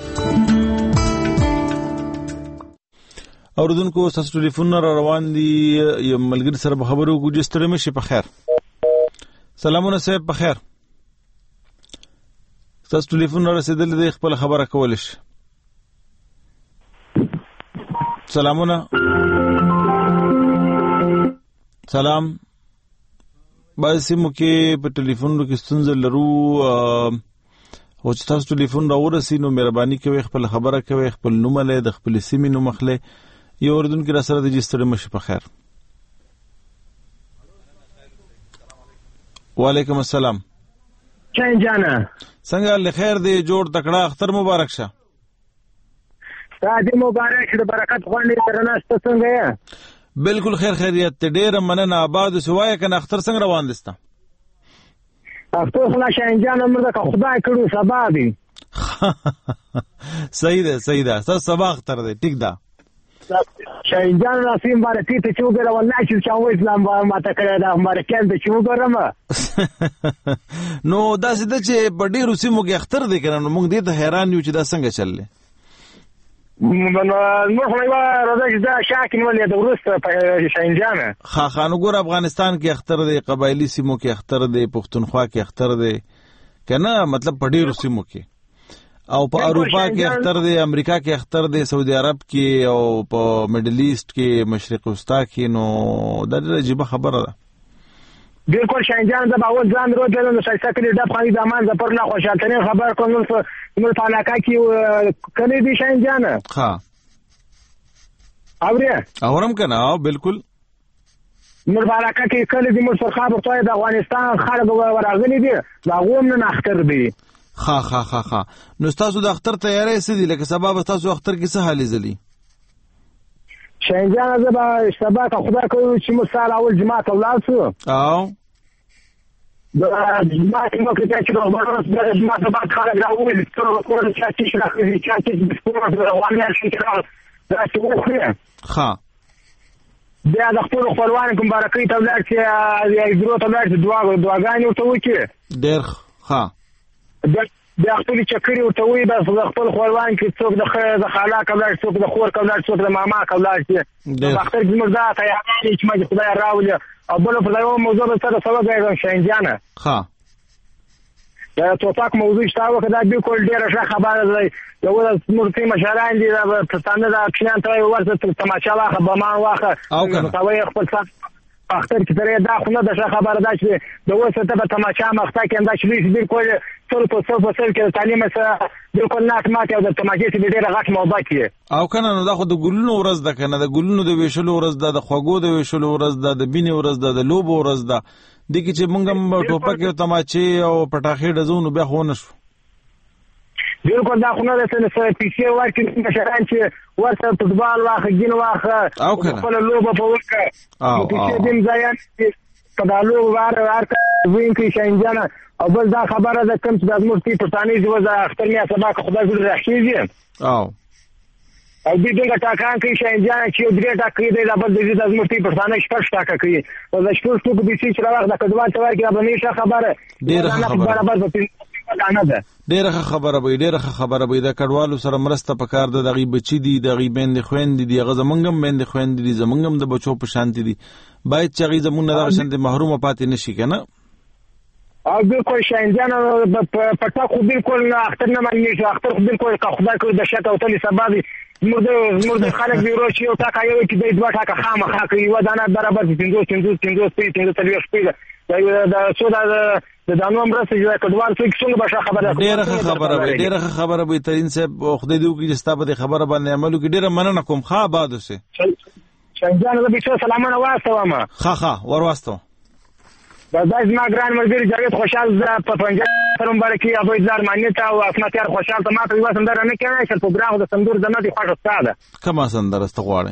اوریدونکو تاسو ټلیفون را روان دي یو ملګری سره خبرو کوو. ستړي مشي په خیر. سلامونه صاحب په خیر. تاسو ټلیفون را رسیدل دی خپل خبره کول شي. سلامونه. سلام. باسي مو کې په ټلیفون کې ستونزه لرو او چې تاسو ټلیفون راورسي نو مهرباني کوئ خپل خبره کوئ خپل نوم له د خپل سیمې نوم مخله یو اردن کې را سره د جستر مشي په خیر. وعلیکم السلام. چای جانا څنګه له خیر دی جوړ تکړه اختر مبارک شه. ساده مبارک شه برکت خوانې ترناست څنګه یا بالکل خیر خیریت ډیر مننه. آباد سوای کنه اختر څنګه روان دستا؟ اختر خلا شاهین جان عمر د خدای کړو سبا دی صحیح ده صحیح ده تاسو سبا اختر دی ټیک ده شاهین جان راسیم بارکی ته چې وګوره والله چې چا و اسلام ما ته کړه دا امریکایان ته چې وګورم نو دا څه چې په ډیرو سیمو کې اختر دی کنه موږ دې ته حیران یو چې دا څنګه چللی نو خو یو راځي دا شاکین ولې د ورسته په شاهین جان خا خانو ګور افغانستان کې اختر دی قبایلی سیمو کې اختر دی پښتونخوا کې اختر دی کنه مطلب په ډیرو سیمو کې او په اروپا کې اختر دی امریکا کې اختر دی سعودي عرب کې او په میډل ایست کې مشرق وسطا کې نو دا ډېره عجیبه خبره ده بالکل شاهین جان د باور ځان روز له شایسته کړي د خاني زمان د پر نه خوشاله خبر کوم نو په علاقه کې کړي دي شاهین جان ها اوریا اورم کنه بالکل نور په علاقه کې کړي دي مر خبر ته د افغانستان خلک ورغلي دي دا غوم نه اختر دی خا خا خا خا نو تاسو د اختر تیارې سدي لکه سبب تاسو اختر کې څه حالې زلي شاهین جان زبا سبا کا خدا کوي چې مثال اول جماعت اولاد سو او د جماعت مو کې چې نو ورس د جماعت بعد خلک راوول تر کور چې چې راځي چې چې د سپورت روانه شي دا چې وخره ها بیا د خپل خپلوان کوم برکې ته ولر چې یې ضرورت ولر چې دعا دعاګانې ورته وکړي ډېر ها د خپل چکرې ورته وي بس د خپل خپلوان کې څوک د خیر د خالا کولای څوک د خور کولای څوک د ماما کولای چې د اختر کې موږ دا ته یې چې ما خدای راولي او بل په یو موضوع سره سره غواړم شاهین جان ها دا توپاک موضوع شتاو کدا بالکل ډیره ښه خبره ده یو د مرتي مشران دي د پښتانه د اکشن تر ورته تماشا واخه بمان واخه او کنه خپل اختر کې ترې دا خو نه د خبره ده چې د وسه ته تماشا مخته کې انده چې بالکل ټول په څو په څو کې تعلیم سره بالکل نات ماته او د تماشې ته ډیره غټ محبت کې او کنه نو دا خو د ګلونو ورځ ده کنه د ګلونو د ویشلو ورځ ده د خوګو د ویشلو ورځ ده د بینې ورځ ده د لوبو ورځ ده د کی چې مونږ هم ټوپک او تماچې او پټاخې ډزونو بیا خو نشو بالکل دا خو نه ده چې پیسې ورکړي مشران چې ورته فوټبال واخه ګین واخه او کنه خپل لوبه په وکړه او پیسې دیم ځای په دالو وار وار وین کې شاهین جان او بل دا خبره ده کوم چې د مرتي پښتانه دی وځه اختر میا سبا خدای ګل راخیږي او او دې دغه ټاکان کې شاهین جان چې درې ټاکې دی د بل د مرتي پښتانه شپږ ټاکه کوي او د شپږ ټکو به چې راغله د کډوال تور کې به نشه خبره ډیره خبره برابر په ډیره خبره به ډیره خبره به د کډوالو سره مرسته پکار ده د غي بچی دي د غي بند خويند دي غ زمنګم بند خويند دي زمنګم د بچو په شانتي دي باید چې غي زمون نه د شانتي محروم پاتې نشي کنه او بالکل شاهین جان په تاسو بالکل نه اختر نه مانی شو اختر بالکل کا خدای کو د شته او تل سبب مرده مرده خلک دی روشي او تا کوي چې د دوه ټاکه خامخا کوي ودانه برابر پنځوس پنځوس پنځوس پنځوس تلويش پیدا دا څو دا د دانو امر څخه کډوال څخه څنګه بشه خبره ډیره خبره به ډیره خبره به ترين صاحب خدای دې وکړي چې ستاسو د خبره باندې عملو کې ډیره مننه کوم ښه آباد اوسه شاهین جان زه به سلامونه واسطه ما ښه ښه ور واسطه دا داس ما ګران ملګری جاوید خوشحال په پنځه سره مبارکي ابو ځار مانیته او اسمت یار خوشحال ته ما په واسم در نه کېږي چې پروګرام د سندور زنه دي خوښه ستاده کومه سندره است غواړي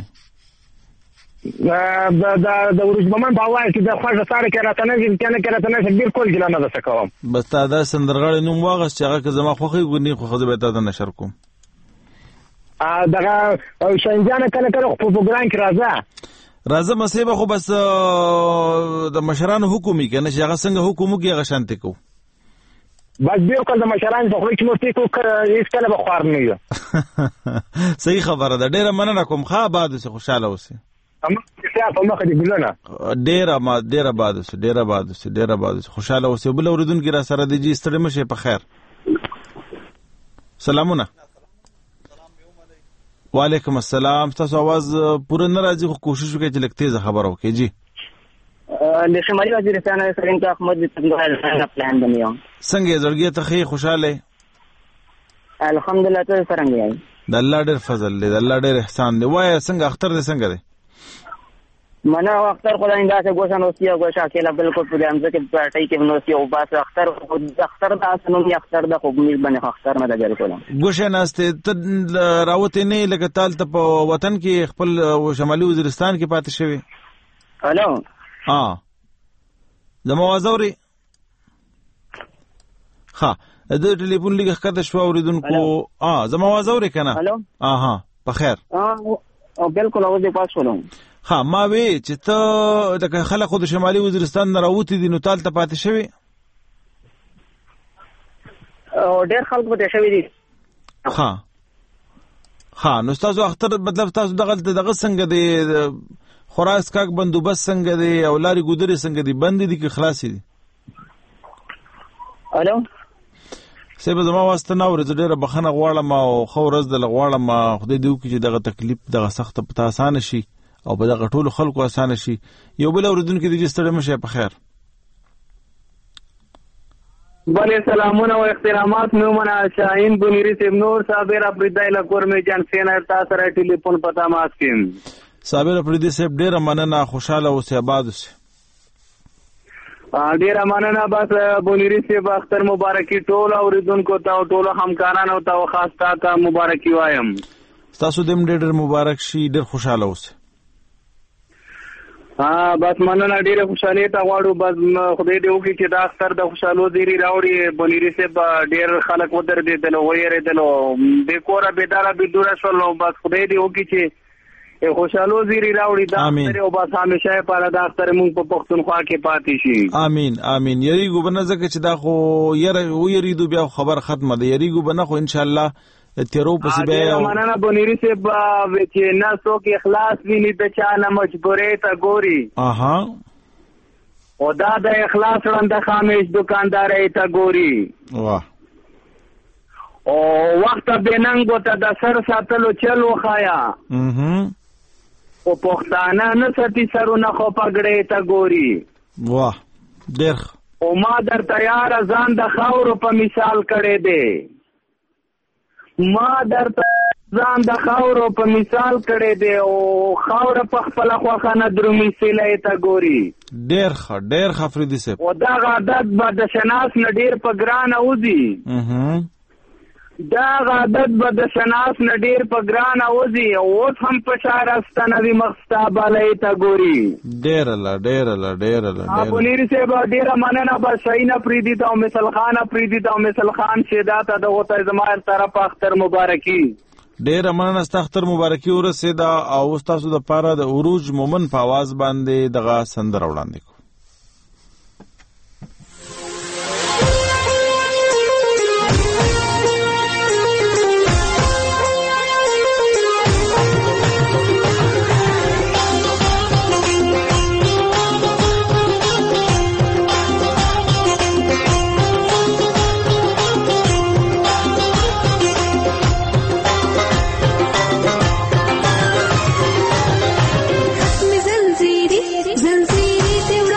دا دا د ورځمن په وای چې د خوښه سره کې راته نه ځي کنه کې راته نه بالکل ګلانه ده کوم بس تا دا سندرغړی نوم واغس چې هغه زما خوخي ګونی خو خو به تا ته نشر کوم ا دغه شاهین جان کله کله په پروګرام کې راځه راځه مصیبه خو بس د مشرانو حکومي کنه چې هغه څنګه حکومت کې هغه شانتي کو بس بالکل د مشرانو په خو کې نو تیکو هیڅ کله به خوار نه یو صحیح خبره ده ډیره مننه کوم ښه آباد اوسه خوشاله اوسه هم څه په مخه دی ګلونه ډیره ما ډیره آباد اوسه ډیره آباد اوسه ډیره آباد اوسه خوشاله اوسه بل اوریدونکو را سره دی جی ستړي مشه په خیر سلامونه وعلیکم السلام تاسو आवाज پوره نه راځي خو کوشش وکړئ چې لږ تیز خبر وکړئ جی د شمالي وزیرستان سرین کا احمد څنګه پلان بنیو څنګه زړګي ته خې خوشاله الحمدلله ته څنګه یې د الله ډېر فضل دی د الله ډېر احسان دی وای څنګه اختر دې څنګه دی منا اختر خدای انده سے گوشا نوسی او گوشا اکیلا بالکل په امزه کې پټای کې نوسی او باس اختر اختر د اسنو می اختر د خو میز باندې اختر نه درګل کوم گوشا نهسته ته راوته نه لکه تال ته په وطن کې خپل شمالي وزیرستان کې پاتې شوی الو ها زمو وازوري ها د ټلیفون لګه کده شو اوریدونکو اه زما आवाज اوري کنه اها په خیر او بالکل اواز دې پاس ولوم ها ما وی چې ته د خلکو د شمالي وزیرستان نه راوتی دي نو تال ته پاتې شوی او ډېر خلکو ته شوی دي ها ها نو تاسو اختر مطلب تاسو دغه دغه څنګه دی خراس کاک بندوبست څنګه دی او لاري ګودري څنګه دی بند دي که خلاص دي الو سبا زما واسطه نو ورځ ډیره بخنه غواړم او خو ورځ د غواړم خدای دې وکړي چې دغه تکلیف دغه سخت په آسان شي او په دغه ټولو خلکو آسان شي یو بل اوریدونکو دې ستړي مشه په خیر بله سلامونه و احترامات نومنا شاهین بنیری سیب نور صابر افریدای لکور می جان سینا تاسو را ټلیفون پتا ماسکیم صابر افریدی سیب ډیره مننه خوشاله اوسه آباد اوسه ډیره مننه بس بنیری سیب اختر مبارکي ټول اوریدونکو ته ټول همکارانو ته خاص تا مبارکي وایم تاسو دم ډیر مبارک شي ډیر خوشاله اوسه ها بس مننه ډیره خوشاله تا غواړو بس خدای دې وکړي چې دا اختر د خوشالو زیری راوړي بنیری سیب ډیر خلک ودر دي دلو ویری دلو د کوره بيداره بيدوره شولو بس خدای دې وکړي چې خوشالو زیری راوړي دا اختر او بس همیشه په دا اختر مونږ په پښتونخوا کې پاتې شي امين امين یریګو بنځه چې دا خو یره و یریدو بیا خبر ختمه ده یریګو بنه خو ان شاء الله تیرو پسې به مننه بنیری سیب چې نه څوک اخلاص ویني د چا نه مجبورې ته ګوري اها او دا د اخلاص رنده خامش دکاندارې ته ګوري واه او وخت به ننګو ته د سر ساتلو چلو خایا اها او پښتانه نه ستی سرونه خو پګړې ته ګوري واه ډېر او ما در تیار ځان د خاور په مثال کړي دي ما در ځان د خاور په مثال کړي دي او خاور په خپل خواخانه درومي سیلې ته ګوري ډېر ښه ډېر ښه فریدي صاحب او دا عادت به د شناس نه ډېر په ګران اوزي اها دا عادت به د شناس نه ډېر په ګران اوزي او اوس هم په شهر استنوي مخستابلې ته ګوري ډېر لا ډېر لا ډېر لا ډېر ابو نیر سے به ډېر مننه به شاینه پریدي ته او مثال خان پریدي ته او مثال خان شیدا ته د وته زمایر طرف اختر مبارکي ډېر مننه ستختر مبارکي ورسېدا او تاسو د پاره د عروج مومن په आवाज باندې دغه سندر وړاندې زنجیری زنجیری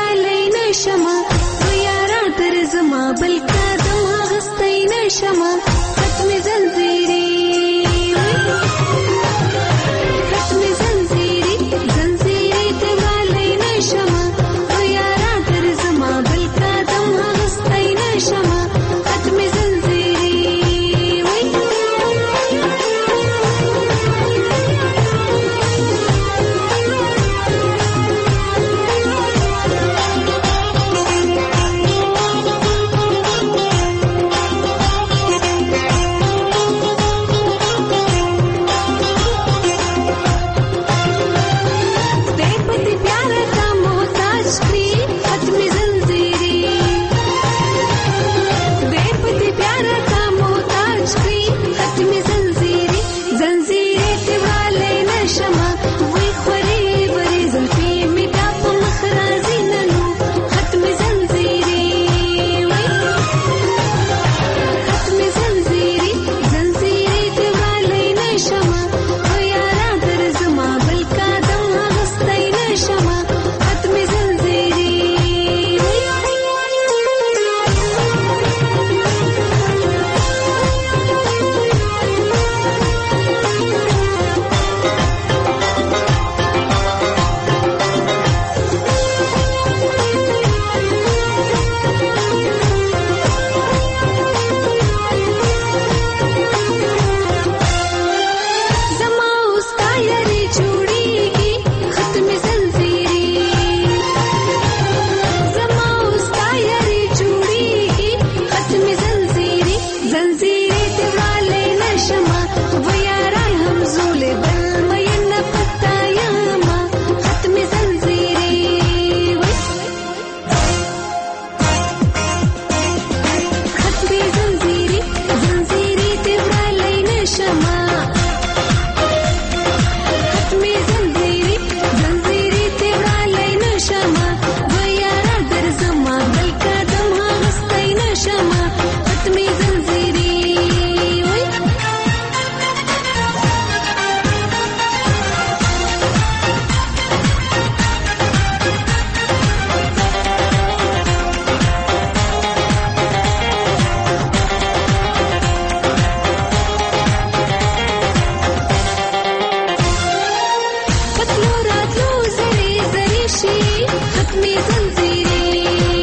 ختمي زنزيري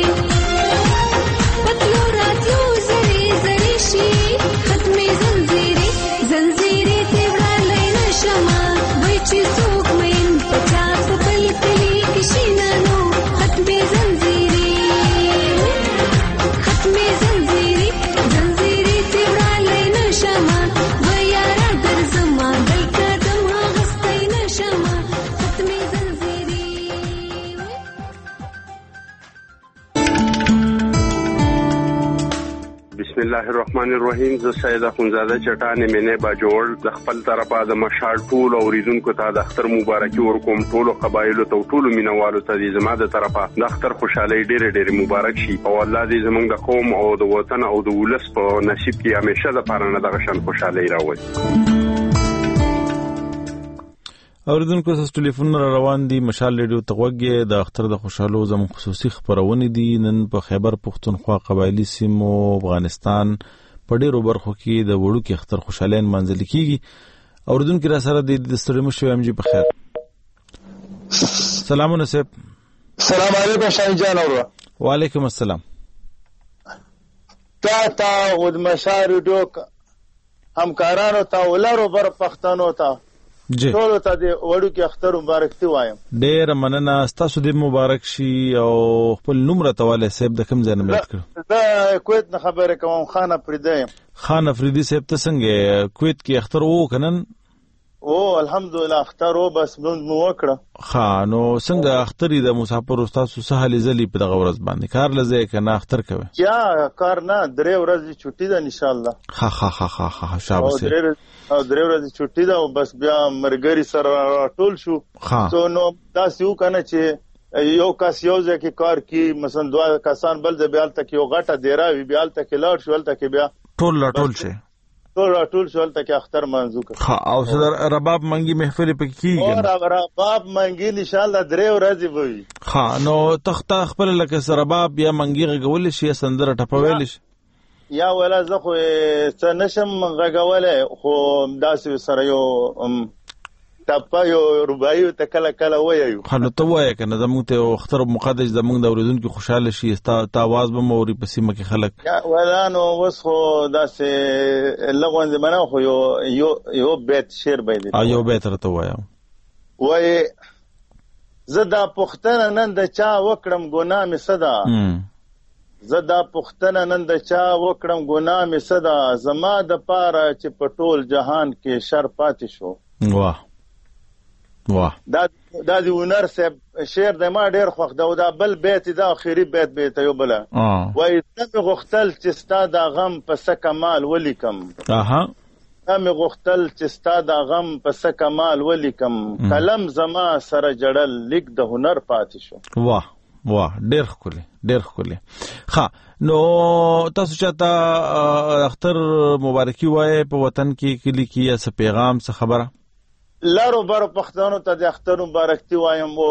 پتلو راتلو زري زري شي ختمي زنزيري زنزيري تیوڑا لینا شما وای چې څوک مین پچا خپل کلی کشي نانو ختمي زنزيري ختمي زنزيري زنزيري تیوڑا لینا شما وای یارا درځما بل قدم غستای نشما ختمي زنزيري بسم الله الرحمن الرحیم. زه سید اخونزاده چټانې مینه با جوړ د خپل طرفه د مشال ټول اوریدونکو ته د اختر مبارکي ورکوم. ټول قبایلو ته ټول مینوالو ته د زما د طرفه د اختر خوشحالي ډېر ډېر مبارک شي او الله دې زمونږ د قوم او د وطن او د ولس په نصیب کې همیشه د پرانه دغه شان خوشحالي راوړي. اوریدونکو تاسو ټلیفون را روان دي مشال ریډیو ته غوږی د اختر د خوشحالو زموږ خصوصي خبرونه دي. نن په خیبر پښتونخوا قبایلی سیمو افغانستان په ډیرو برخو کې د وړو کې اختر خوشحالین منځل کیږي. اوریدونکو را سره د ستړي مشو ام جی په خیر. سلامونه صاحب. السلام علیکم شاهین جان اورو. وعلیکم السلام. تا تا ود مشال ریډیو همکارانو ته ولرو بر پښتنو ته جی ټول ته د وړو کې اختر مبارک تی وایم. ډیر مننه تاسو دې مبارک شي او خپل نوم راته صاحب د کوم ځای نه ملت کړ؟ دا کویت نه خبره کوم. خان افریدی. خان افریدی صاحب ته څنګه کویت کې اختر وو کنن؟ او الحمدلله اختر وو بس موږ مو وکړه. ها نو څنګه اختر د مسافر استاد سهل زلی په دغه ورځ باندې کار لځه کنه اختر کوي؟ یا کار نه درې ورځې چھټي ده ان شاء الله. ها ها ها ها ها شاباش. او درې ورځې چھټي ده او بس بیا مرګري سره ټول شو. سو نو تاسو کنه چې یو کس یو ځکه کار کی مثلا دوه کسان بل ځای بیال تک یو غټه دیرا وی بیال تک لاړ شول تک بیا ټول لا ټول شي ټول لا ټول شول تک اختر منځو. ها او صدر رباب منګي محفل پکې کیږي. او رباب منګي ان شاء الله درې ورځې وي. ها نو تخت خپل لکه رباب یا منګي غول شي سندره ټپویل شي یا ولا زه خو څه نشم غږولای خو داسې سره یو ټپه یو رباعي ته کله کله وایو. خلو ته وایي کنه زموږ ته اختر مقدس زموږ د اوریدونکو خوشاله شي ستا आवाज به موري په سیمه کې خلک یا ولا نو وس خو داسې لغون زمانه خو یو یو یو بیت شعر باندې یو بیت راته وایو. وای زه دا پښتنه نن د چا وکړم ګناه می صدا زه دا پښتنه نن د چا وکړم ګناه می صدا زما د پاره چې په ټول جهان کې شر پاتې شو. واه واه دا دا دی ونر صاحب شعر د ما ډیر خوښ دا دا بل بیت دا اخیری بیت بیت یو بل وای تم غختل چې ستا د غم په سکمال ولیکم. اها تم غختل چې ستا د غم په سکمال ولیکم قلم زما سره جړل لیک د هنر پاتې شو. واه واه ډیر ښکلی ډیر ښکلی. ها نو تاسو چاته اختر مبارکي وای په وطن کې کلی کې یا څه پیغام څه خبره؟ لارو بارو پښتنو ته د اختر مبارکي وایم. او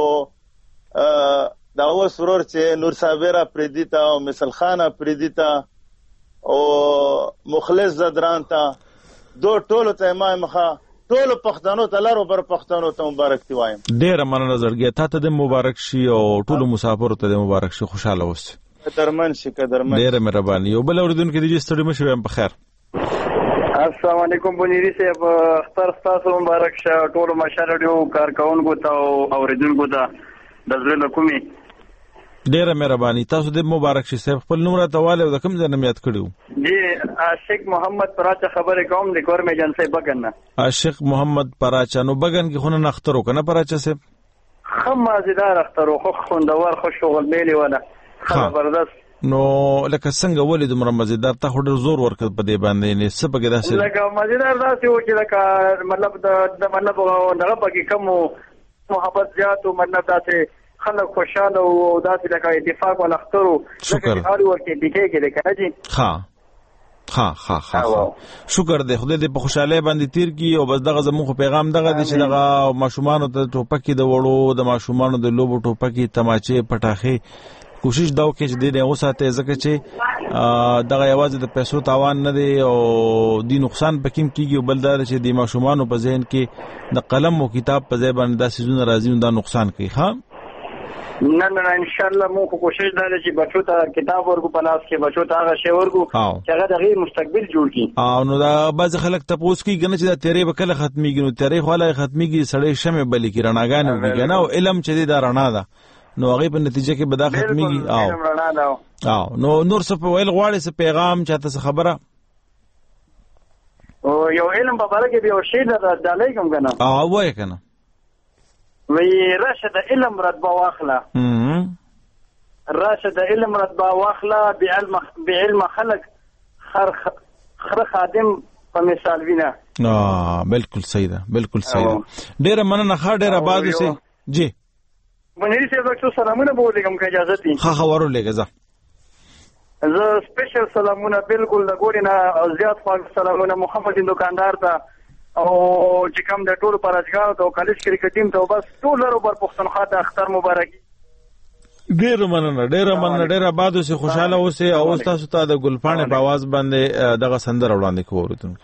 دا اوس ورور چې نور صابره پردیتا او مثل خانه پردیتا او مخلص زدران ته دو ټولو ته ما مخه ټولو پښتنو ته لارو بر پښتنو ته مبارکي وایم. ډیر مننه زړګي ته ته د مبارک شي او ټولو مسافرو ته د مبارک شي خوشاله اوسئ. درمن شي قدرمن. ډیر مهرباني. یو بل اوریدونکو دې ستړي مشو هم په خیر. السلام علیکم بنيري صاحب اختر تاسو مبارک شه ټول مشارډیو کارکونکو ته او اوریدونکو ته د زړه کومي ډیره مهرباني. تاسو دې مبارک شي صاحب. خپل نوم راته والو د کوم ځای نه یاد کړیو؟ جی عاشق محمد پراچا خبره کوم د کور می جنسي بغن نه. عاشق محمد پراچا نو بغن کې خونه نخترو کنه پراچا صاحب؟ خمه زیدار اخترو خو خوندور خو شغل میلی ولا زبردست. نو لکه څنګه ولې د مرمزیدار ته خوري زور ورکړ په دې باندې نه څه پکې داسې لکه مزیدار داسې و چې لکه مطلب د مطلب دغه پکې کم محبت زیات او مطلب داسې خلک خوشاله او داسې لکه اتفاق ولا اخترو شکر هاري ورته دګه کې لکه جی ها ها ها ها شکر دې خدای دې په خوشاله باندې تیر کی او بس دغه زموږ پیغام دغه دې چې دغه ماشومان ته ټوپکی د وړو د ماشومان د لوبو ټوپکی تماچې پټاخې کوشش دا وکړي چې دې نه اوساته ځکه چې دغه یوازې د پیسو تاوان نه دی او دی نقصان پکې کیږي او بلدار چې د ماشومان په ذهن کې د قلم او کتاب په ځای باندې داسې زونه راځي دا نقصان کوي. ها نه نه ان شاء الله مو کوشش دا چې بچو ته کتاب ورکو په لاس کې بچو ته هغه شی ورکو چې هغه د غیر مستقبل جوړ کړي. او نو دا بعض خلک تاسو کې کنه چې دا تیرې به کله ختميږي نو تیرې خو لا ختميږي سړې شمه بلې کې رڼاګانې وګڼه او علم چې دا رڼا ده نو هغه په نتیجه کې به دا ختميږي. او او نو نور څه په ویل غواړي څه پیغام چاته څه خبره او یو علم په باره کې به شی نه دالای کوم کنه او وای کنه وی راشد علم رتبه واخله راشد علم رتبه واخله بعلم بعلم خلق خر خر خادم په مثال وینا. اه بالکل صحیح ده بالکل صحیح ده. ډیره مننه ښه ډیره آباد اوسئ. جی منیری صاحب تاسو سلامونه بولېږم که اجازه دي. ښه ښه ورولېږه زه زه سپیشل سلامونه بالکل د ګورې نه زیات خواږه سلامونه محمد دکاندار ته او چې کوم د ټولو پرازګارو ته او کالج کرکټ ټیم ته بس ټول لرو بر پښتونخوا ته اختر مبارک. ډېر مننه ډېر مننه ډېر آباد اوسئ خوشاله اوسئ او تاسو ته د ګلپاڼې په आवाज باندې دغه سندره وړاندې کوو ورته.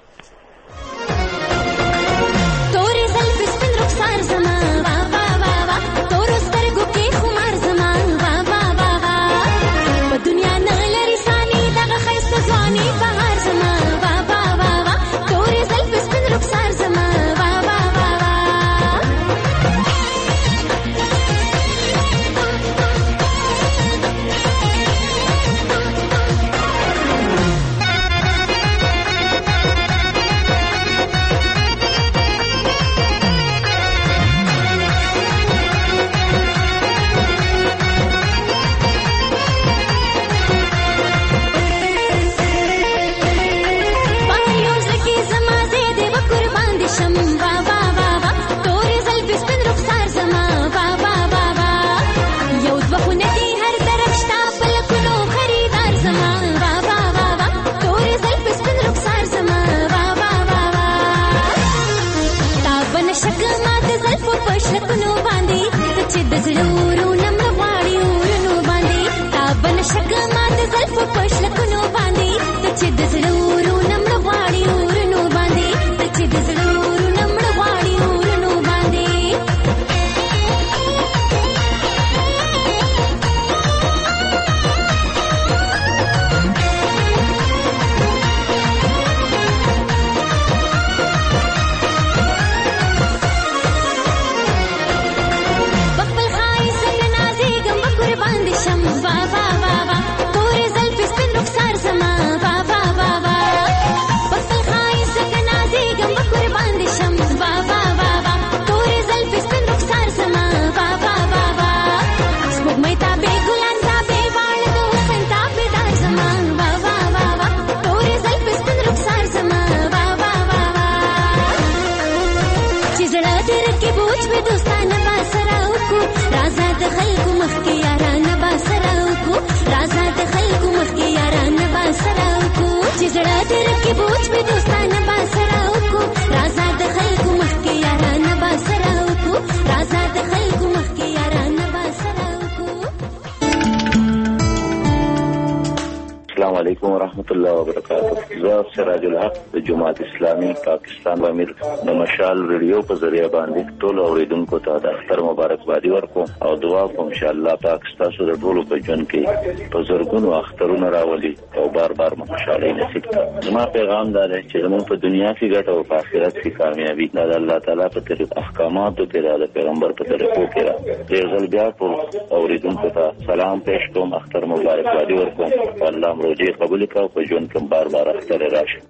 السلام علیکم ورحمۃ اللہ وبرکاتہ. زه سراج الحق د جماعت اسلامي پاکستان امیر د مشال ریډیو په ذریعہ باندې ټول اوریدونکو ته د اختر مبارکبادي ورکوم او دعا کوم چې الله پاک ستاسو د ټولو په ژوند کې په زرګونو اخترونه راولي او بار بار مو خوشالۍ نصیب کړي. زما پیغام دا دی چې زموږ په دنیا کې ګټه او په آخرت کې کامیابي د الله تعالی په طریق احکاماتو کې د پیغمبر په طریقو کې را ډېر ځل بیا ټول اوریدونکو ته سلام پېښ کوم، اختر مبارکبادي ورکوم. الله مو روزي قبول کړه او په ژوند کې بار بار اختر راشي.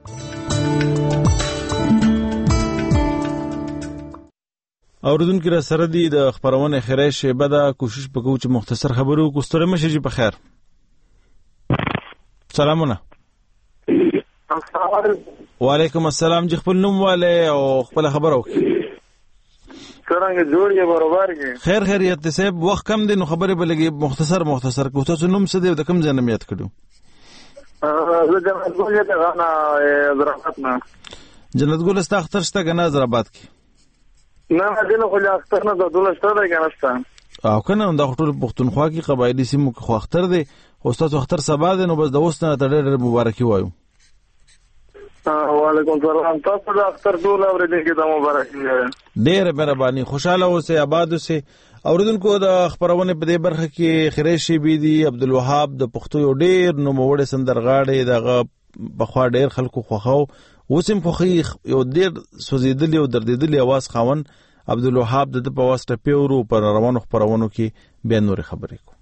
اوریدونکو را سره دی د خبرونه خیره شیبه دا کوشش وکړو چې مختصر خبرو کو ستوره مشه جی په خیر. سلامونه. وعلیکم السلام. جی خپل نوم والے او خپل خبرو څنګه جوړ یې برابر کې خیر خیریت صاحب وخت کم دی نو خبره بلګي مختصر مختصر کو تاسو نوم څه دی د کوم ځای نه یاد کړو؟ زه جنت ګل ته غانا حیدرآباد نه. جنت ګل است اختر شته کنه حیدرآباد کې؟ نه نه دنه خو اختر نه د دولت شته دی کنه او کنه دا ټول پښتونخوا کې قبایلی سیمو کې خو اختر دی خو تاسو اختر سبا دی نو بس د اوس نه ته ډېر مبارکي وایو. وعلیکم السلام. تاسو د اختر ټول اورېدونکو ته مبارکي وایم. ډېر مهرباني. خوشاله اوسئ، آباد اوسئ اوریدونکو د خبرونه په دې برخه کې خریشي بيدی عبدالوهاب د پښتو یو ډیر نو موړ سندرغاړي دغه بخوا ډیر خلکو خوخو وسم خوخي یو ډیر سوزیدلی او دردیدلی आवाज خاون عبدالوهاب د په واسطه پیورو پر روانو خبرونو کې بیان نور خبرې کو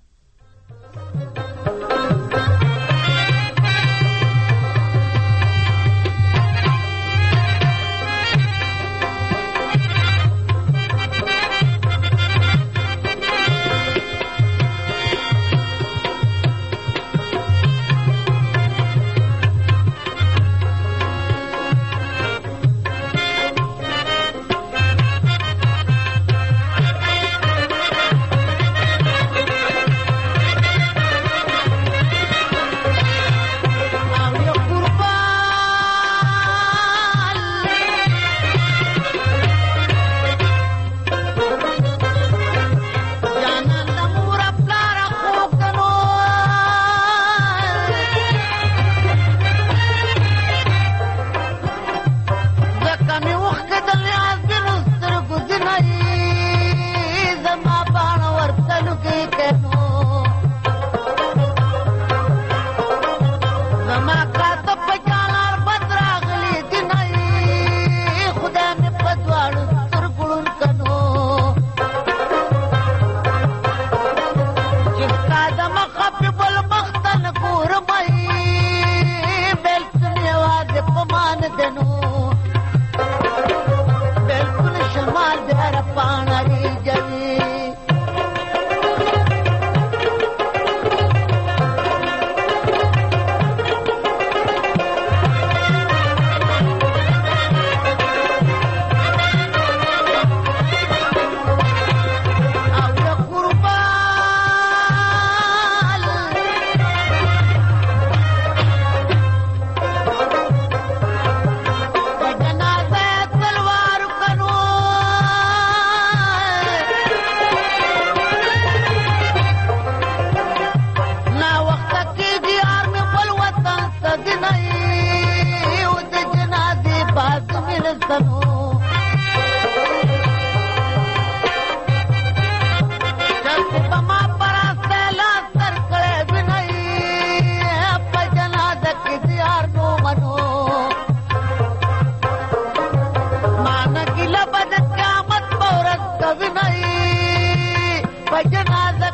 Bajana